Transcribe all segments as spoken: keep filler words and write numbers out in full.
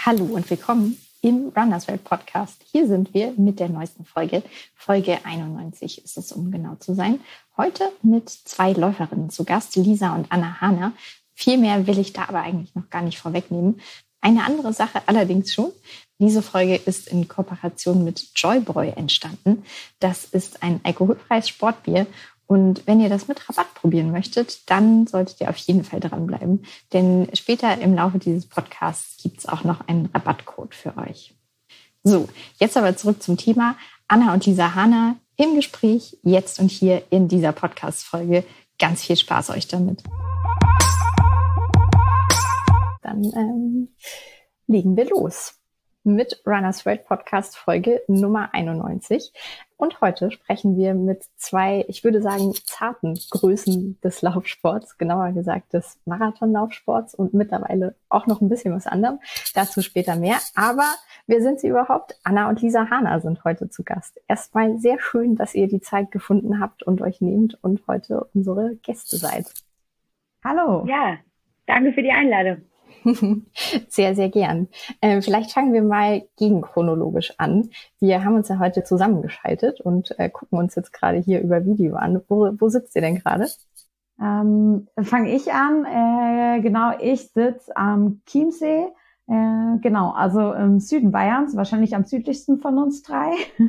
Hallo und willkommen im Runners World Podcast. Hier sind wir mit der neuesten Folge. Folge einundneunzig ist es, um genau zu sein. Heute mit zwei Läuferinnen zu Gast, Lisa und Anna Hahner. Viel mehr will ich da aber eigentlich noch gar nicht vorwegnehmen. Eine andere Sache allerdings schon. Diese Folge ist in Kooperation mit Joybräu entstanden. Das ist ein alkoholfreies Sportbier. Und wenn ihr das mit Rabatt probieren möchtet, dann solltet ihr auf jeden Fall dranbleiben. Denn später im Laufe dieses Podcasts gibt es auch noch einen Rabattcode für euch. So, jetzt aber zurück zum Thema. Anna und Lisa Hahner im Gespräch, jetzt und hier in dieser Podcast-Folge. Ganz viel Spaß euch damit. Dann ähm, legen wir los mit Runners World Podcast Folge Nummer einundneunzig. Und heute sprechen wir mit zwei, ich würde sagen, zarten Größen des Laufsports, genauer gesagt des Marathonlaufsports und mittlerweile auch noch ein bisschen was anderem. Dazu später mehr. Aber wer sind sie überhaupt? Anna und Lisa Hahner sind heute zu Gast. Erstmal sehr schön, dass ihr die Zeit gefunden habt und euch nehmt und heute unsere Gäste seid. Hallo. Ja, danke für die Einladung. Sehr, sehr gern. Ähm, vielleicht fangen wir mal gegenchronologisch an. Wir haben uns ja heute zusammengeschaltet und äh, gucken uns jetzt gerade hier über Video an. Wo, wo sitzt ihr denn gerade? Ähm, fange ich an. Äh, genau, ich sitze am Chiemsee. Äh, genau, also im Süden Bayerns, wahrscheinlich am südlichsten von uns drei.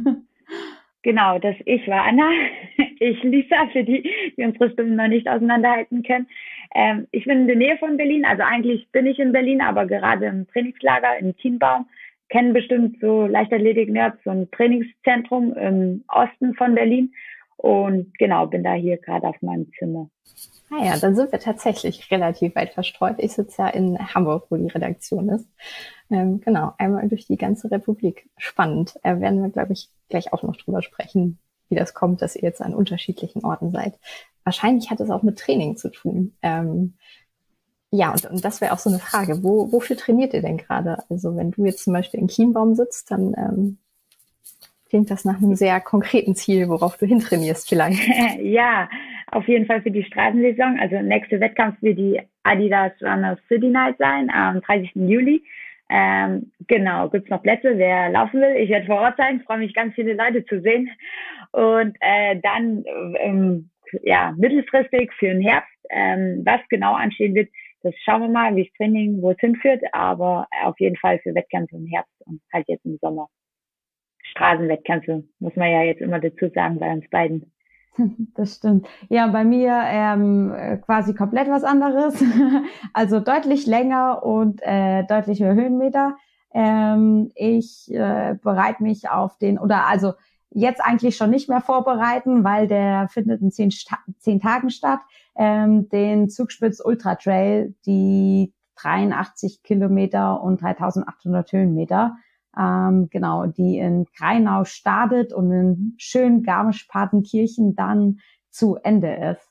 Genau, das ich war Anna. Ich Lisa, für die, die unsere Stimmen noch nicht auseinanderhalten können. Ähm, ich bin in der Nähe von Berlin, also eigentlich bin ich in Berlin, aber gerade im Trainingslager in Kienbaum. Kennen bestimmt so Leichtathletik-Nerds, so ein Trainingszentrum im Osten von Berlin. Und genau, bin da hier gerade auf meinem Zimmer. Ah ja, dann sind wir tatsächlich relativ weit verstreut. Ich sitze ja in Hamburg, wo die Redaktion ist. Ähm, genau, einmal durch die ganze Republik. Spannend. Äh, werden wir, glaube ich, gleich auch noch drüber sprechen, wie das kommt, dass ihr jetzt an unterschiedlichen Orten seid. Wahrscheinlich hat es auch mit Training zu tun. Ähm, ja, und, und das wäre auch so eine Frage. Wo, wofür trainiert ihr denn gerade? Also wenn du jetzt zum Beispiel in Kienbaum sitzt, dann ähm, klingt das nach einem sehr konkreten Ziel, worauf du hintrainierst vielleicht. Ja, auf jeden Fall für die Straßensaison. Also nächste Wettkampf wird die Adidas Runners City Night sein, am dreißigsten Juli. Ähm, genau, gibt's noch Plätze, wer laufen will. Ich werde vor Ort sein, freue mich, ganz viele Leute zu sehen. Und äh, dann ähm, ja mittelfristig für den Herbst, ähm, was genau anstehen wird, das schauen wir mal, wie das Training, wo es hinführt. Aber auf jeden Fall für Wettkämpfe im Herbst und halt jetzt im Sommer. Straßenwettkämpfe, muss man ja jetzt immer dazu sagen bei uns beiden. Das stimmt. Ja, bei mir ähm, quasi komplett was anderes. Also deutlich länger und äh, deutlich höher Höhenmeter. Ähm, ich äh, bereite mich auf den, oder also jetzt eigentlich schon nicht mehr vorbereiten, weil der findet in zehn, Sta- zehn Tagen statt. Ähm, den Zugspitz Ultra Trail, die dreiundachtzig Kilometer und dreitausendachthundert Höhenmeter. Ähm, genau, die in Kreinau startet und in schön Garmisch-Partenkirchen dann zu Ende ist.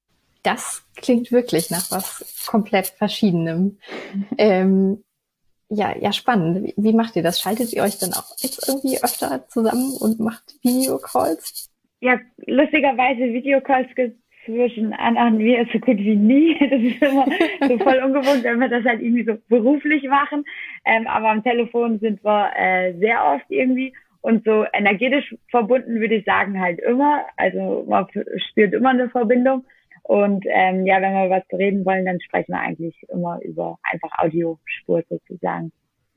Das klingt wirklich nach was komplett Verschiedenem. ähm, ja, ja, spannend. Wie, wie macht ihr das? Schaltet ihr euch dann auch jetzt irgendwie öfter zusammen und macht Videocalls? Ja, lustigerweise Videocalls gibt zwischen Anna und mir so gut wie nie. Das ist immer so voll ungewohnt, wenn wir das halt irgendwie so beruflich machen. Ähm, aber am Telefon sind wir äh, sehr oft irgendwie und so energetisch verbunden, würde ich sagen, halt immer. Also man spürt immer eine Verbindung. Und ähm, ja, wenn wir was reden wollen, dann sprechen wir eigentlich immer über einfach Audiospur sozusagen.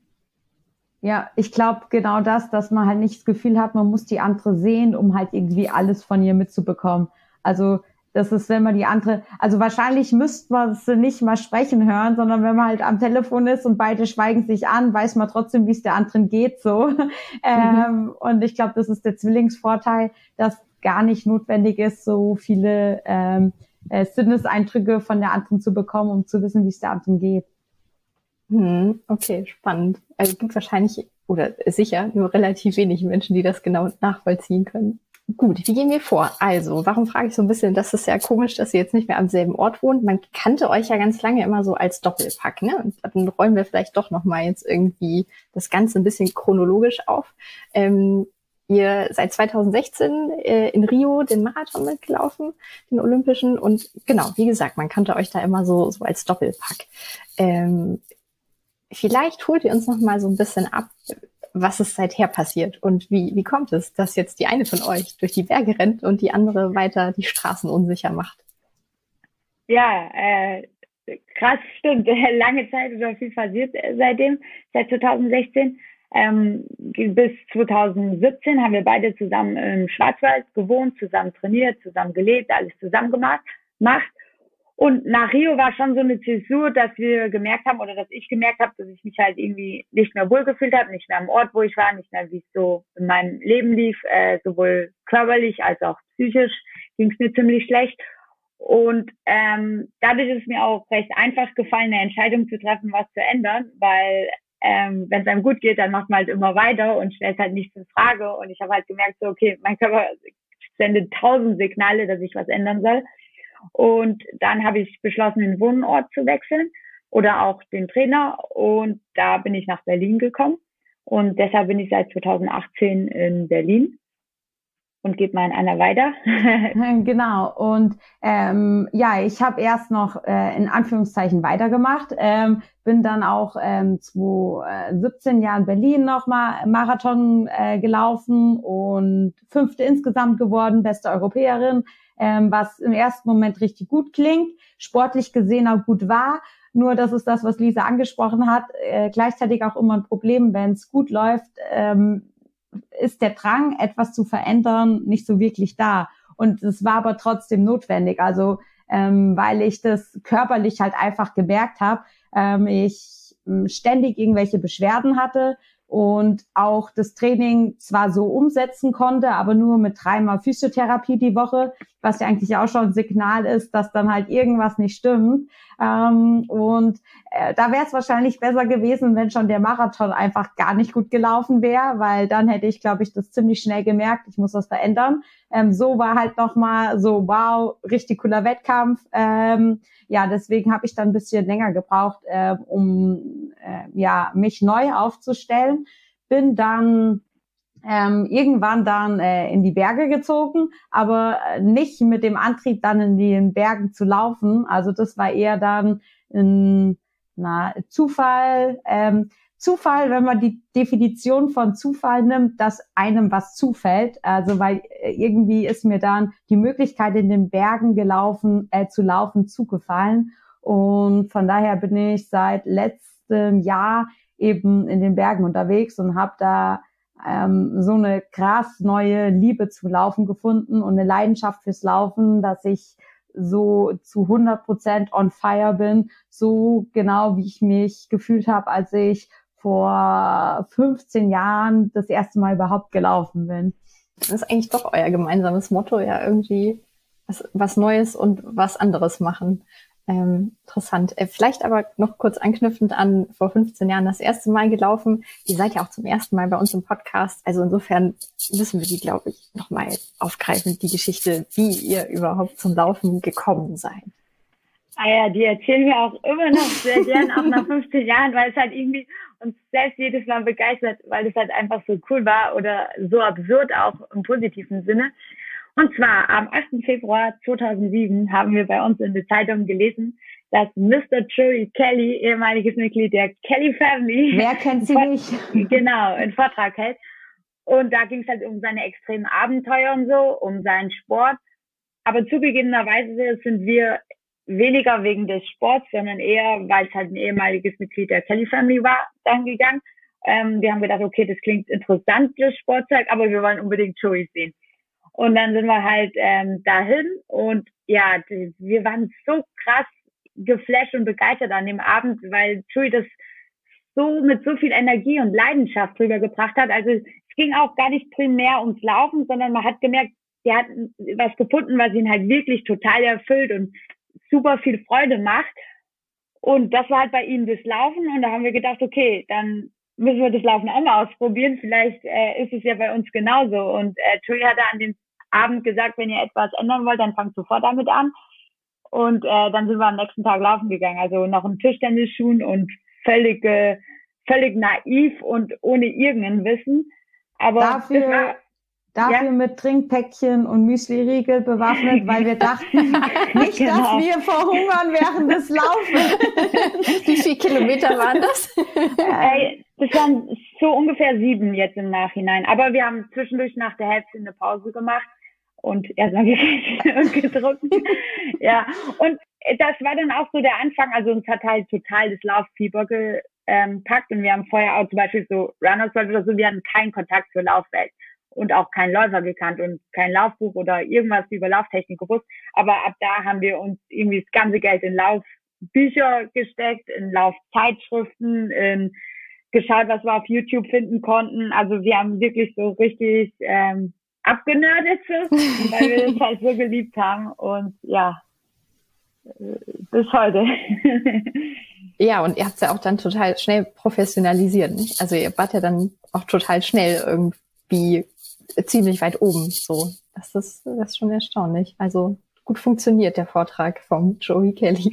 Ja, ich glaube genau das, dass man halt nicht das Gefühl hat, man muss die andere sehen, um halt irgendwie alles von ihr mitzubekommen. Also das ist, wenn man die andere, also wahrscheinlich müsste man sie nicht mal sprechen hören, sondern wenn man halt am Telefon ist und beide schweigen sich an, weiß man trotzdem, wie es der anderen geht, so. Mhm. Ähm, und ich glaube, das ist der Zwillingsvorteil, dass gar nicht notwendig ist, so viele ähm, äh, Sinneseindrücke von der anderen zu bekommen, um zu wissen, wie es der anderen geht. Hm, okay, spannend. Also es gibt wahrscheinlich, oder sicher, nur relativ wenig Menschen, die das genau nachvollziehen können. Gut, wie gehen wir vor? Also, warum frage ich so ein bisschen, das ist ja komisch, dass ihr jetzt nicht mehr am selben Ort wohnt. Man kannte euch ja ganz lange immer so als Doppelpack, ne? Und dann räumen wir vielleicht doch nochmal jetzt irgendwie das Ganze ein bisschen chronologisch auf. Ähm, ihr seid zweitausendsechzehn äh, in Rio den Marathon mitgelaufen, den Olympischen. Und genau, wie gesagt, man kannte euch da immer so, so als Doppelpack. Ähm, vielleicht holt ihr uns noch mal so ein bisschen ab, was ist seither passiert und wie, wie kommt es, dass jetzt die eine von euch durch die Berge rennt und die andere weiter die Straßen unsicher macht? Ja, äh, krass, stimmt. Lange Zeit ist auch viel passiert seitdem, seit zwanzig sechzehn. Ähm, bis zwanzig siebzehn haben wir beide zusammen im Schwarzwald gewohnt, zusammen trainiert, zusammen gelebt, alles zusammen gemacht. Macht. Und nach Rio war schon so eine Zäsur, dass wir gemerkt haben, oder dass ich gemerkt habe, dass ich mich halt irgendwie nicht mehr wohlgefühlt habe, nicht mehr am Ort, wo ich war, nicht mehr, wie es so in meinem Leben lief, äh, sowohl körperlich als auch psychisch ging es mir ziemlich schlecht. Und ähm, dadurch ist es mir auch recht einfach gefallen, eine Entscheidung zu treffen, was zu ändern, weil ähm, wenn es einem gut geht, dann macht man halt immer weiter und stellt halt nichts in Frage. Und ich habe halt gemerkt, so okay, mein Körper sendet tausend Signale, dass ich was ändern soll. Und dann habe ich beschlossen, den Wohnort zu wechseln oder auch den Trainer. Und da bin ich nach Berlin gekommen. Und deshalb bin ich seit zwanzig achtzehn in Berlin und gebe mal an Anna weiter. Genau. Und ähm, ja, ich habe erst noch äh, in Anführungszeichen weitergemacht. Ähm, bin dann auch ähm, zwanzig siebzehn Jahren in Berlin nochmal Marathon äh, gelaufen und fünfte insgesamt geworden, beste Europäerin. Ähm, was im ersten Moment richtig gut klingt, sportlich gesehen auch gut war. Nur das ist das, was Lisa angesprochen hat, äh, gleichzeitig auch immer ein Problem, wenn es gut läuft, ähm, ist der Drang, etwas zu verändern, nicht so wirklich da. Und es war aber trotzdem notwendig, also ähm, weil ich das körperlich halt einfach gemerkt habe, ähm, ich ähm, ständig irgendwelche Beschwerden hatte, und auch das Training zwar so umsetzen konnte, aber nur mit dreimal Physiotherapie die Woche, was ja eigentlich auch schon ein Signal ist, dass dann halt irgendwas nicht stimmt. Ähm, und äh, da wäre es wahrscheinlich besser gewesen, wenn schon der Marathon einfach gar nicht gut gelaufen wäre, weil dann hätte ich, glaube ich, das ziemlich schnell gemerkt, ich muss das verändern. Ähm, so war halt nochmal so, wow, richtig cooler Wettkampf. Ähm, ja, deswegen habe ich dann ein bisschen länger gebraucht, äh, um äh, ja mich neu aufzustellen. Bin dann ähm, irgendwann dann äh, in die Berge gezogen, aber nicht mit dem Antrieb, dann in den Bergen zu laufen. Also das war eher dann ein na, Zufall. Ähm, Zufall, wenn man die Definition von Zufall nimmt, dass einem was zufällt. Also weil irgendwie ist mir dann die Möglichkeit, in den Bergen gelaufen, äh, zu laufen, zugefallen. Und von daher bin ich seit letztem Jahr eben in den Bergen unterwegs und habe da ähm, so eine krass neue Liebe zu Laufen gefunden und eine Leidenschaft fürs Laufen, dass ich so zu hundert Prozent on fire bin, so genau wie ich mich gefühlt habe, als ich vor fünfzehn Jahren das erste Mal überhaupt gelaufen bin. Das ist eigentlich doch euer gemeinsames Motto, ja, irgendwie was, was Neues und was anderes machen. Ähm, interessant. Äh, vielleicht aber noch kurz anknüpfend an vor fünfzehn Jahren das erste Mal gelaufen. Ihr seid ja auch zum ersten Mal bei uns im Podcast. Also insofern müssen wir die, glaube ich, nochmal aufgreifen, die Geschichte, wie ihr überhaupt zum Laufen gekommen seid. Ah ja, die erzählen wir auch immer noch sehr gern, auch nach fünfzehn Jahren, weil es halt irgendwie uns selbst jedes Mal begeistert, weil es halt einfach so cool war oder so absurd auch im positiven Sinne. Und zwar am achten Februar zweitausendsieben haben wir bei uns in der Zeitung gelesen, dass Mister Joey Kelly, ehemaliges Mitglied der Kelly Family, wer kennt sie nicht? Genau, einen Vortrag hält. Und da ging es halt um seine extremen Abenteuer und so, um seinen Sport. Aber zugegebenerweise sind wir weniger wegen des Sports, sondern eher, weil es halt ein ehemaliges Mitglied der Kelly Family war, dann gegangen. Ähm, wir haben gedacht, okay, das klingt interessant, das Sportzeug, aber wir wollen unbedingt Joey sehen. Und dann sind wir halt ähm, dahin und ja, wir waren so krass geflasht und begeistert an dem Abend, weil Joey das so mit so viel Energie und Leidenschaft drüber gebracht hat. Also es ging auch gar nicht primär ums Laufen, sondern man hat gemerkt, der hat was gefunden, was ihn halt wirklich total erfüllt und super viel Freude macht. Und das war halt bei ihm das Laufen. Und da haben wir gedacht, okay, dann müssen wir das Laufen auch mal ausprobieren. Vielleicht äh, ist es ja bei uns genauso. Und äh, Joey hatte an dem Abend gesagt, wenn ihr etwas ändern wollt, dann fangt sofort damit an. Und äh, dann sind wir am nächsten Tag laufen gegangen. Also noch in Tischtennisschuhen und völlig, äh, völlig naiv und ohne irgendein Wissen. Aber dafür, das war, dafür ja. mit Trinkpäckchen und Müsli-Riegel bewaffnet, weil wir dachten, nicht, Genau. dass wir verhungern während des Laufens. Wie viel Kilometer waren das? Äh, das waren so ungefähr sieben jetzt im Nachhinein. Aber wir haben zwischendurch nach der Hälfte eine Pause gemacht und erstmal gegessen und getrunken. Ja, und das war dann auch so der Anfang. Also uns hat halt total das Lauffieber gepackt und wir haben vorher auch zum Beispiel so Runners World oder so, wir hatten keinen Kontakt zur Laufwelt und auch keinen Läufer gekannt und kein Laufbuch oder irgendwas über Lauftechnik gewusst. Aber ab da haben wir uns irgendwie das ganze Geld in Laufbücher gesteckt, in Laufzeitschriften, in geschaut, was wir auf YouTube finden konnten. Also wir haben wirklich so richtig ähm, abgenördet, weil wir das halt so geliebt haben. Und ja, bis heute. Ja, und ihr habt es ja auch dann total schnell professionalisiert, nicht? Also ihr wart ja dann auch total schnell irgendwie ziemlich weit oben. So, das ist, das ist schon erstaunlich. Also gut funktioniert der Vortrag vom Joey Kelly.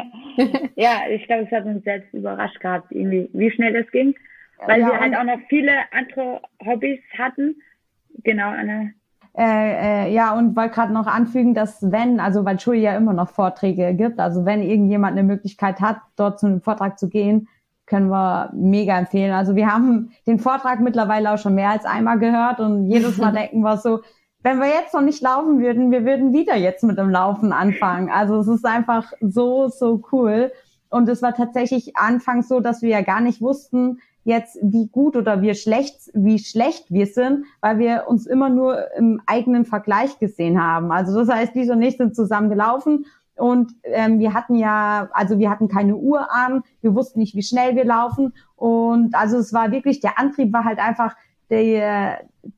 Ja, ich glaube, es hat uns selbst überrascht gehabt, irgendwie, wie schnell das ging. Weil ja, wir halt auch noch viele andere Hobbys hatten. Genau, Anna. Äh, äh, ja, und wollte gerade noch anfügen, dass wenn, also weil Joey ja immer noch Vorträge gibt, also wenn irgendjemand eine Möglichkeit hat, dort zu einem Vortrag zu gehen, können wir mega empfehlen. Also wir haben den Vortrag mittlerweile auch schon mehr als einmal gehört und jedes Mal denken wir so, wenn wir jetzt noch nicht laufen würden, wir würden wieder jetzt mit dem Laufen anfangen. Also es ist einfach so, so cool. Und es war tatsächlich anfangs so, dass wir ja gar nicht wussten, jetzt wie gut oder wie schlecht, wie schlecht wir sind, weil wir uns immer nur im eigenen Vergleich gesehen haben. Also das heißt, Lisa und ich sind zusammen gelaufen und ähm, wir hatten ja, also wir hatten keine Uhr an, wir wussten nicht, wie schnell wir laufen und also es war wirklich, der Antrieb war halt einfach der,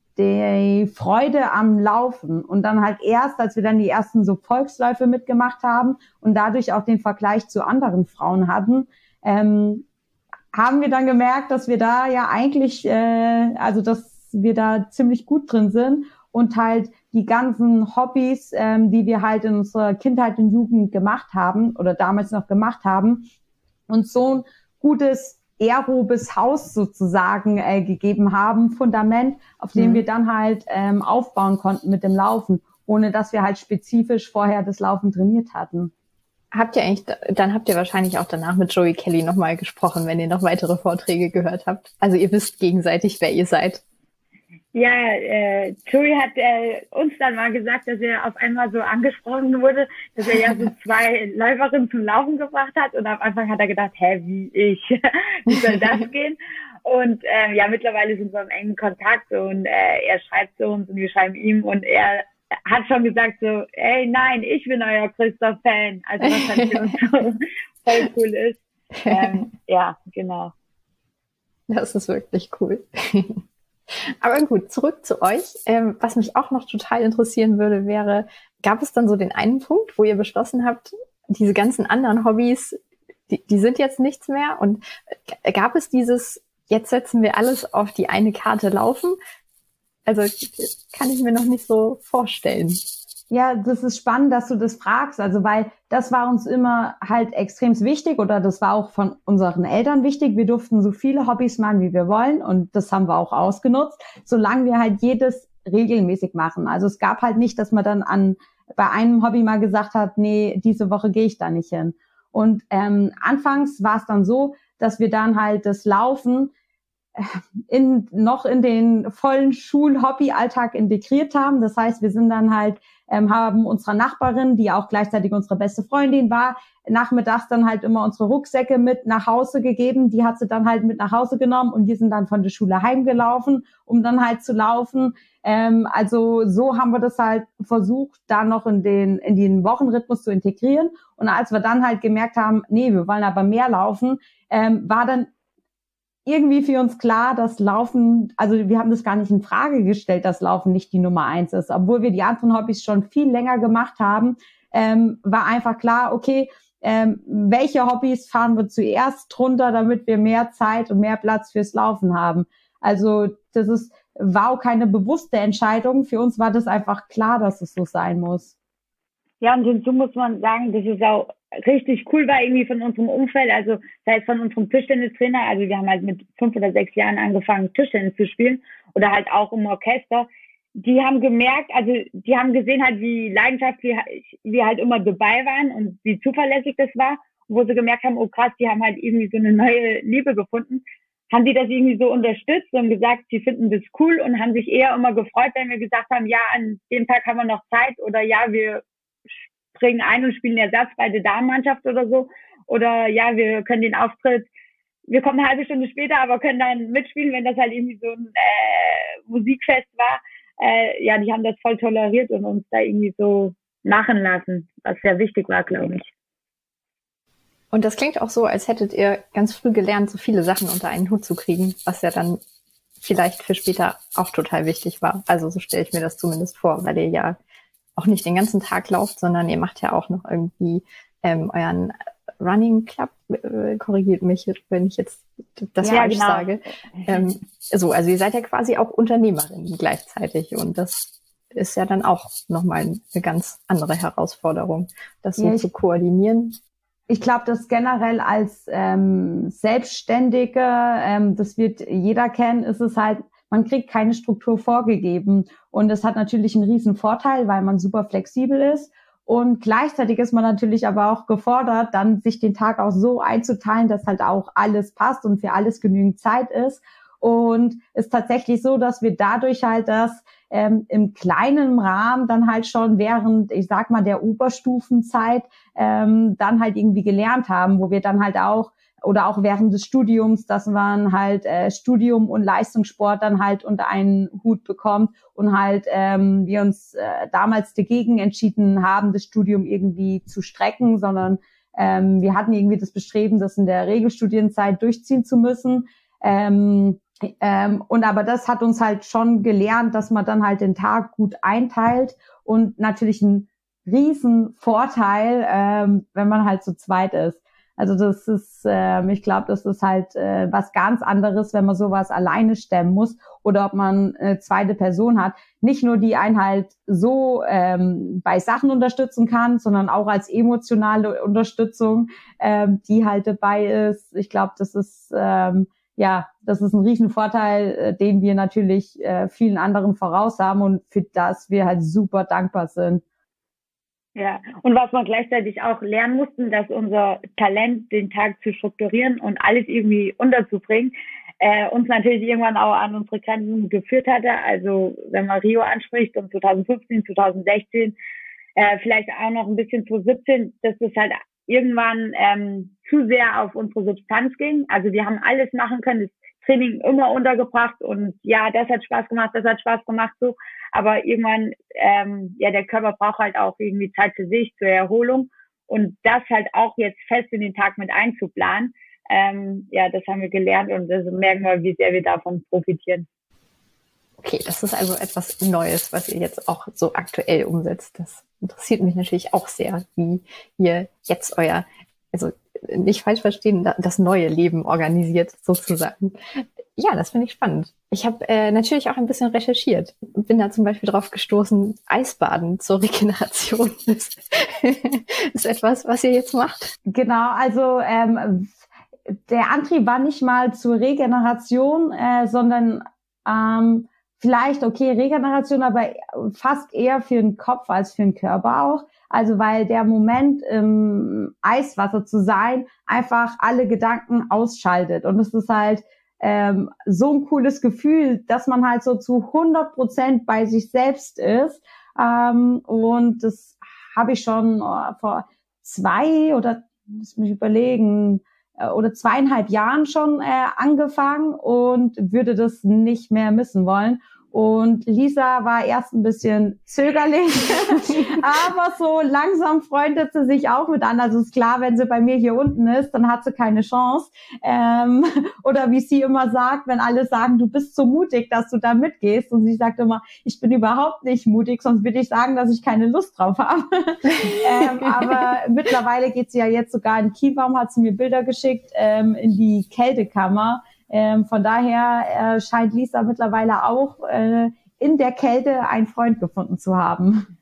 die Freude am Laufen und dann halt erst, als wir dann die ersten so Volksläufe mitgemacht haben und dadurch auch den Vergleich zu anderen Frauen hatten, ähm, haben wir dann gemerkt, dass wir da ja eigentlich, äh, also dass wir da ziemlich gut drin sind und halt die ganzen Hobbys, ähm, die wir halt in unserer Kindheit und Jugend gemacht haben oder damals noch gemacht haben, uns so ein gutes aerobes Haus sozusagen äh, gegeben haben, Fundament, auf dem mhm. wir dann halt ähm, aufbauen konnten mit dem Laufen, ohne dass wir halt spezifisch vorher das Laufen trainiert hatten. Habt ihr eigentlich, dann habt ihr wahrscheinlich auch danach mit Joey Kelly nochmal gesprochen, wenn ihr noch weitere Vorträge gehört habt. Also ihr wisst gegenseitig, wer ihr seid. Ja, äh, Joey hat äh, uns dann mal gesagt, dass er auf einmal so angesprochen wurde, dass er ja so zwei Läuferinnen zum Laufen gebracht hat und am Anfang hat er gedacht, hä, wie ich, wie soll das gehen? Und äh, ja, mittlerweile sind wir im engen Kontakt und äh, er schreibt zu uns und wir schreiben ihm und er hat schon gesagt so, ey, nein, ich bin euer größter Fan. Also was halt für uns so voll cool ist. Ähm, ja, genau. Das ist wirklich cool. Aber gut, zurück zu euch. Ähm, was mich auch noch total interessieren würde, wäre, gab es dann so den einen Punkt, wo ihr beschlossen habt, diese ganzen anderen Hobbys, die, die sind jetzt nichts mehr? Und gab es dieses, jetzt setzen wir alles auf die eine Karte Laufen? Also kann ich mir noch nicht so vorstellen. Ja, das ist spannend, dass du das fragst. Also weil das war uns immer halt extrem wichtig oder das war auch von unseren Eltern wichtig. Wir durften so viele Hobbys machen, wie wir wollen und das haben wir auch ausgenutzt, solange wir halt jedes regelmäßig machen. Also es gab halt nicht, dass man dann an bei einem Hobby mal gesagt hat, nee, diese Woche gehe ich da nicht hin. Und ähm, anfangs war es dann so, dass wir dann halt das Laufen in, noch in den vollen Schul-Hobby-Alltag integriert haben. Das heißt, wir sind dann halt, ähm, haben unserer Nachbarin, die auch gleichzeitig unsere beste Freundin war, nachmittags dann halt immer unsere Rucksäcke mit nach Hause gegeben. Die hat sie dann halt mit nach Hause genommen und wir sind dann von der Schule heimgelaufen, um dann halt zu laufen. Ähm, also so haben wir das halt versucht, da noch in den, in den Wochenrhythmus zu integrieren. Und als wir dann halt gemerkt haben, nee, wir wollen aber mehr laufen, ähm, war dann irgendwie für uns klar, dass Laufen, also wir haben das gar nicht in Frage gestellt, dass Laufen nicht die Nummer eins ist. Obwohl wir die anderen Hobbys schon viel länger gemacht haben, ähm, war einfach klar, okay, ähm, welche Hobbys fahren wir zuerst drunter, damit wir mehr Zeit und mehr Platz fürs Laufen haben. Also das ist, war auch keine bewusste Entscheidung. Für uns war das einfach klar, dass es so sein muss. Ja, und hinzu muss man sagen, das ist auch richtig cool war irgendwie von unserem Umfeld, also sei es von unserem Tischtennistrainer, also wir haben halt mit fünf oder sechs Jahren angefangen, Tischtennis zu spielen oder halt auch im Orchester. Die haben gemerkt, also die haben gesehen halt, wie Leidenschaft wir, wir halt immer dabei waren und wie zuverlässig das war wo sie gemerkt haben, oh krass, die haben halt irgendwie so eine neue Liebe gefunden, haben die das irgendwie so unterstützt und gesagt, sie finden das cool und haben sich eher immer gefreut, wenn wir gesagt haben, ja, an dem Tag haben wir noch Zeit oder ja, wir springen ein und spielen Ersatz bei der Damenmannschaft oder so oder ja, wir können den Auftritt, wir kommen eine halbe Stunde später, aber können dann mitspielen, wenn das halt irgendwie so ein äh, Musikfest war. Äh, ja, die haben das voll toleriert und uns da irgendwie so machen lassen, was sehr wichtig war, glaube ich. Und das klingt auch so, als hättet ihr ganz früh gelernt, so viele Sachen unter einen Hut zu kriegen, was ja dann vielleicht für später auch total wichtig war. Also so stelle ich mir das zumindest vor, weil ihr ja auch nicht den ganzen Tag lauft, sondern ihr macht ja auch noch irgendwie ähm, euren Running Club, äh, korrigiert mich, wenn ich jetzt das ja, falsch genau. sage. Ähm, so, also ihr seid ja quasi auch Unternehmerin gleichzeitig und das ist ja dann auch nochmal eine ganz andere Herausforderung, das so ja, ich, zu koordinieren. Ich glaube, das generell als ähm, Selbstständige, ähm, das wird jeder kennen, ist es halt, man kriegt keine Struktur vorgegeben und es hat natürlich einen riesen Vorteil, weil man super flexibel ist. Und gleichzeitig ist man natürlich aber auch gefordert, dann sich den Tag auch so einzuteilen, dass halt auch alles passt und für alles genügend Zeit ist. Und ist tatsächlich so, dass wir dadurch halt das ähm, im kleinen Rahmen dann halt schon während, ich sag mal, der Oberstufenzeit ähm, dann halt irgendwie gelernt haben, wo wir dann halt auch oder auch während des Studiums, dass man halt äh, Studium und Leistungssport dann halt unter einen Hut bekommt und halt ähm, wir uns äh, damals dagegen entschieden haben, das Studium irgendwie zu strecken, sondern ähm, wir hatten irgendwie das Bestreben, das in der Regelstudienzeit durchziehen zu müssen. Ähm, ähm, und aber das hat uns halt schon gelernt, dass man dann halt den Tag gut einteilt und natürlich ein riesen Vorteil, ähm, wenn man halt zu zweit ist. Also das ist, ähm, ich glaube, das ist halt äh, was ganz anderes, wenn man sowas alleine stemmen muss oder ob man eine zweite Person hat. Nicht nur die einen halt so ähm, bei Sachen unterstützen kann, sondern auch als emotionale Unterstützung, ähm, die halt dabei ist. Ich glaube, das ist ähm, ja, das ist ein riesen Vorteil, äh, den wir natürlich äh, vielen anderen voraus haben und für das wir halt super dankbar sind. Ja, und was wir gleichzeitig auch lernen mussten, dass unser Talent, den Tag zu strukturieren und alles irgendwie unterzubringen, äh, uns natürlich irgendwann auch an unsere Grenzen geführt hatte. Also wenn man Rio anspricht und zwanzig fünfzehn, zwanzig sechzehn, äh, vielleicht auch noch ein bisschen zwanzig siebzehn, dass das halt irgendwann ähm, zu sehr auf unsere Substanz ging. Also wir haben alles machen können, das Training immer untergebracht und ja, das hat Spaß gemacht, das hat Spaß gemacht, so. Aber irgendwann, ähm, ja, der Körper braucht halt auch irgendwie Zeit für sich, zur Erholung. Und das halt auch jetzt fest in den Tag mit einzuplanen, ähm, ja, das haben wir gelernt und das merken wir, wie sehr wir davon profitieren. Okay, das ist also etwas Neues, was ihr jetzt auch so aktuell umsetzt. Das interessiert mich natürlich auch sehr, wie ihr jetzt euer, also nicht falsch verstehen, das neue Leben organisiert sozusagen. Ja, das finde ich spannend. Ich habe äh, natürlich auch ein bisschen recherchiert. Bin da zum Beispiel drauf gestoßen, Eisbaden zur Regeneration ist, ist etwas, was ihr jetzt macht. Genau, also ähm, der Antrieb war nicht mal zur Regeneration, äh, sondern ähm, vielleicht, okay, Regeneration, aber fast eher für den Kopf als für den Körper auch. Also weil der Moment im Eiswasser zu sein einfach alle Gedanken ausschaltet. Und es ist halt ähm, so ein cooles Gefühl, dass man halt so zu hundert Prozent bei sich selbst ist. Ähm, und das habe ich schon oh, vor zwei oder, muss mich überlegen, oder zweieinhalb Jahren schon äh, angefangen und würde das nicht mehr missen wollen. Und Lisa war erst ein bisschen zögerlich, aber so langsam freundet sie sich auch mit an. Also ist klar, wenn sie bei mir hier unten ist, dann hat sie keine Chance. Ähm, oder wie sie immer sagt, wenn alle sagen, du bist so mutig, dass du da mitgehst. Und sie sagt immer, ich bin überhaupt nicht mutig, sonst würde ich sagen, dass ich keine Lust drauf habe. ähm, aber mittlerweile geht sie ja jetzt sogar in Kienbaum, hat sie mir Bilder geschickt, ähm, in die Kältekammer. Ähm, von daher äh, scheint Lisa mittlerweile auch äh, in der Kälte einen Freund gefunden zu haben.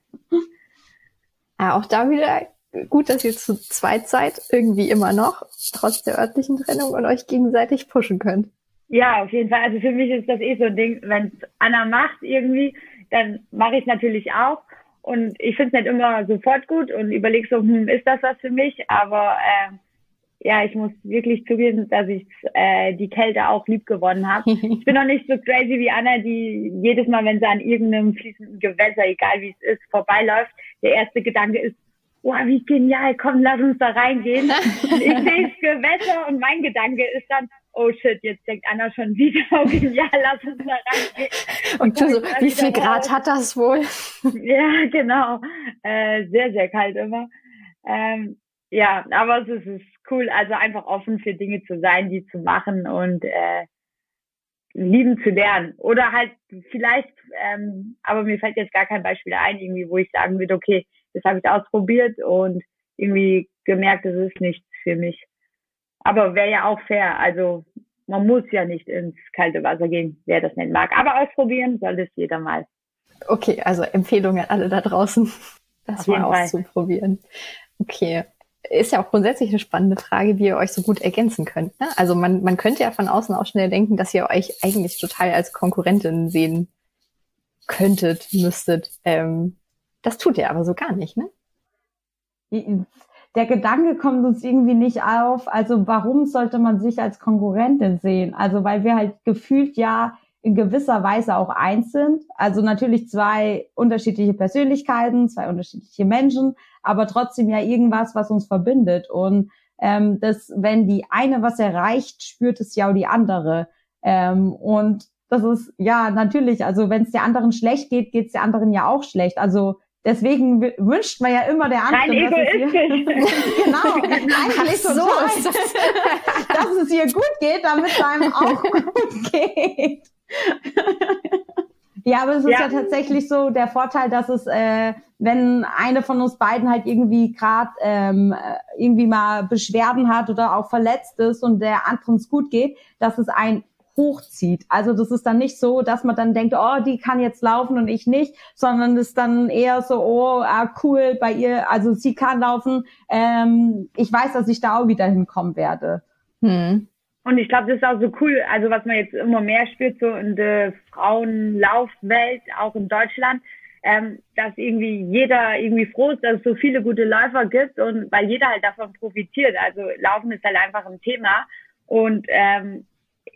Ja, auch da wieder gut, dass ihr zu zweit seid, irgendwie immer noch, trotz der örtlichen Trennung und euch gegenseitig pushen könnt. Ja, auf jeden Fall. Also für mich ist das eh so ein Ding, wenn es Anna macht irgendwie, dann mache ich es natürlich auch. Und ich finde es nicht immer sofort gut und überlege so, hm, ist das was für mich? Aber äh, ja, ich muss wirklich zugeben, dass ich äh, die Kälte auch lieb gewonnen habe. Ich bin noch nicht so crazy wie Anna, die jedes Mal, wenn sie an irgendeinem fließenden Gewässer, egal wie es ist, vorbeiläuft, der erste Gedanke ist, wow, wie genial, komm, lass uns da reingehen. Und ich sehe das Gewässer und mein Gedanke ist dann, oh shit, jetzt denkt Anna schon wieder, oh genial, lass uns da reingehen. Und du so, wie viel Grad hat das wohl? Ja, genau. Äh, sehr, sehr kalt immer. Ähm, ja, aber es ist, es ist cool, also einfach offen für Dinge zu sein, die zu machen und äh, lieben zu lernen. Oder halt vielleicht, ähm, aber mir fällt jetzt gar kein Beispiel ein, irgendwie, wo ich sagen würde, okay, das habe ich ausprobiert und irgendwie gemerkt, es ist nichts für mich. Aber wäre ja auch fair. Also man muss ja nicht ins kalte Wasser gehen, wer das nicht mag. Aber ausprobieren soll das jeder mal. Okay, also Empfehlung an alle da draußen, das mal auszuprobieren. Okay. Ist ja auch grundsätzlich eine spannende Frage, wie ihr euch so gut ergänzen könnt. Ne? Also man, man könnte ja von außen auch schnell denken, dass ihr euch eigentlich total als Konkurrentin sehen könntet, müsstet. Ähm, das tut ihr aber so gar nicht, ne? Der Gedanke kommt uns irgendwie nicht auf. Also warum sollte man sich als Konkurrentin sehen? Also weil wir halt gefühlt ja in gewisser Weise auch eins sind. Also natürlich zwei unterschiedliche Persönlichkeiten, zwei unterschiedliche Menschen, aber trotzdem ja irgendwas, was uns verbindet. Und ähm, das, wenn die eine was erreicht, spürt es ja auch die andere. Ähm, und das ist ja natürlich, also wenn es der anderen schlecht geht, geht es der anderen ja auch schlecht. Also deswegen w- wünscht man ja immer der anderen, Rein dass es ihr, genau, eigentlich so total, ist das. dass es ihr gut geht, damit es einem auch gut geht. Ja, aber es ist ja. ja tatsächlich so der Vorteil, dass es, äh, wenn eine von uns beiden halt irgendwie gerade ähm, irgendwie mal Beschwerden hat oder auch verletzt ist und der anderen es gut geht, dass es einen hochzieht. Also das ist dann nicht so, dass man dann denkt, oh, die kann jetzt laufen und ich nicht, sondern es ist dann eher so, oh, ah, cool, bei ihr, also sie kann laufen, ähm, ich weiß, dass ich da auch wieder hinkommen werde. Hm. Und ich glaube, das ist auch so cool, also was man jetzt immer mehr spürt, so in der Frauenlaufwelt, auch in Deutschland, ähm, dass irgendwie jeder irgendwie froh ist, dass es so viele gute Läufer gibt und weil jeder halt davon profitiert. Also Laufen ist halt einfach ein Thema und ähm,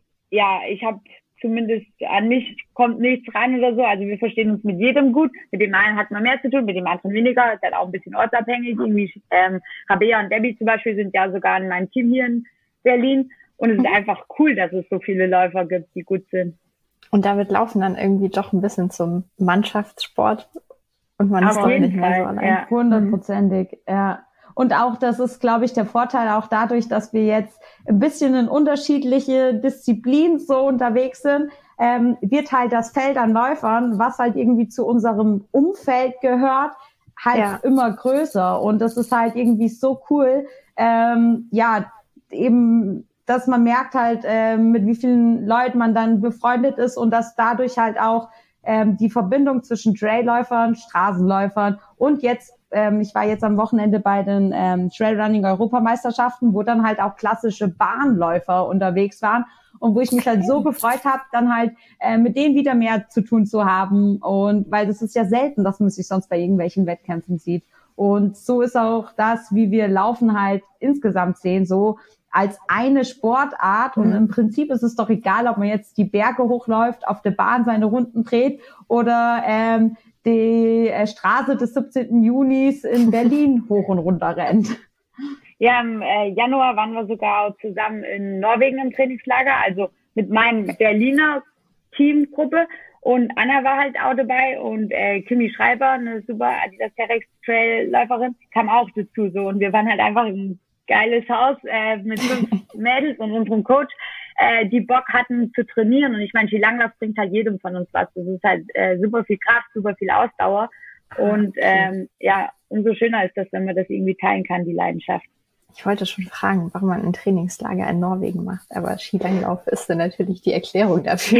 ja, ich habe zumindest, an mich kommt nichts rein oder so, also wir verstehen uns mit jedem gut, mit dem einen hat man mehr zu tun, mit dem anderen weniger, ist halt auch ein bisschen ortsabhängig, irgendwie ähm, Rabea und Debbie zum Beispiel sind ja sogar in meinem Team hier in Berlin. Und es ist einfach cool, dass es so viele Läufer gibt, die gut sind. Und da wird Laufen dann irgendwie doch ein bisschen zum Mannschaftssport. Und man Auf ist doch jeden nicht mehr Fall, so allein. ja. Hundertprozentig, ja. Und auch, das ist, glaube ich, der Vorteil auch dadurch, dass wir jetzt ein bisschen in unterschiedliche Disziplinen so unterwegs sind, ähm, wird halt das Feld an Läufern, was halt irgendwie zu unserem Umfeld gehört, halt Ja. immer größer. Und das ist halt irgendwie so cool, ähm, ja, eben, dass man merkt halt, äh, mit wie vielen Leuten man dann befreundet ist und dass dadurch halt auch ähm, die Verbindung zwischen Trailläufern, Straßenläufern und jetzt, ähm, ich war jetzt am Wochenende bei den ähm, Trailrunning-Europameisterschaften, wo dann halt auch klassische Bahnläufer unterwegs waren und wo ich mich halt so gefreut habe, dann halt äh, mit denen wieder mehr zu tun zu haben und weil das ist ja selten, dass man sich sonst bei irgendwelchen Wettkämpfen sieht. Und so ist auch das, wie wir Laufen halt insgesamt sehen, so als eine Sportart. Und im Prinzip ist es doch egal, ob man jetzt die Berge hochläuft, auf der Bahn seine Runden dreht oder ähm, die äh, Straße des siebzehnten Junis in Berlin hoch und runter rennt. Ja, im äh, Januar waren wir sogar auch zusammen in Norwegen im Trainingslager, also mit meinem Berliner Teamgruppe. Und Anna war halt auch dabei und äh, Kimi Schreiber, eine super Adidas Terex Trailläuferin, kam auch dazu so. Und wir waren halt einfach ein geiles Haus äh, mit fünf Mädels und unserem Coach, äh, die Bock hatten zu trainieren. Und ich meine, Skilanglauf bringt halt jedem von uns was. Das ist halt äh, super viel Kraft, super viel Ausdauer. Und ähm, ja, umso schöner ist das, wenn man das irgendwie teilen kann, die Leidenschaft. Ich wollte schon fragen, warum man ein Trainingslager in Norwegen macht, aber Skilanglauf ist dann natürlich die Erklärung dafür.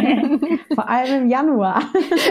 Vor allem im Januar.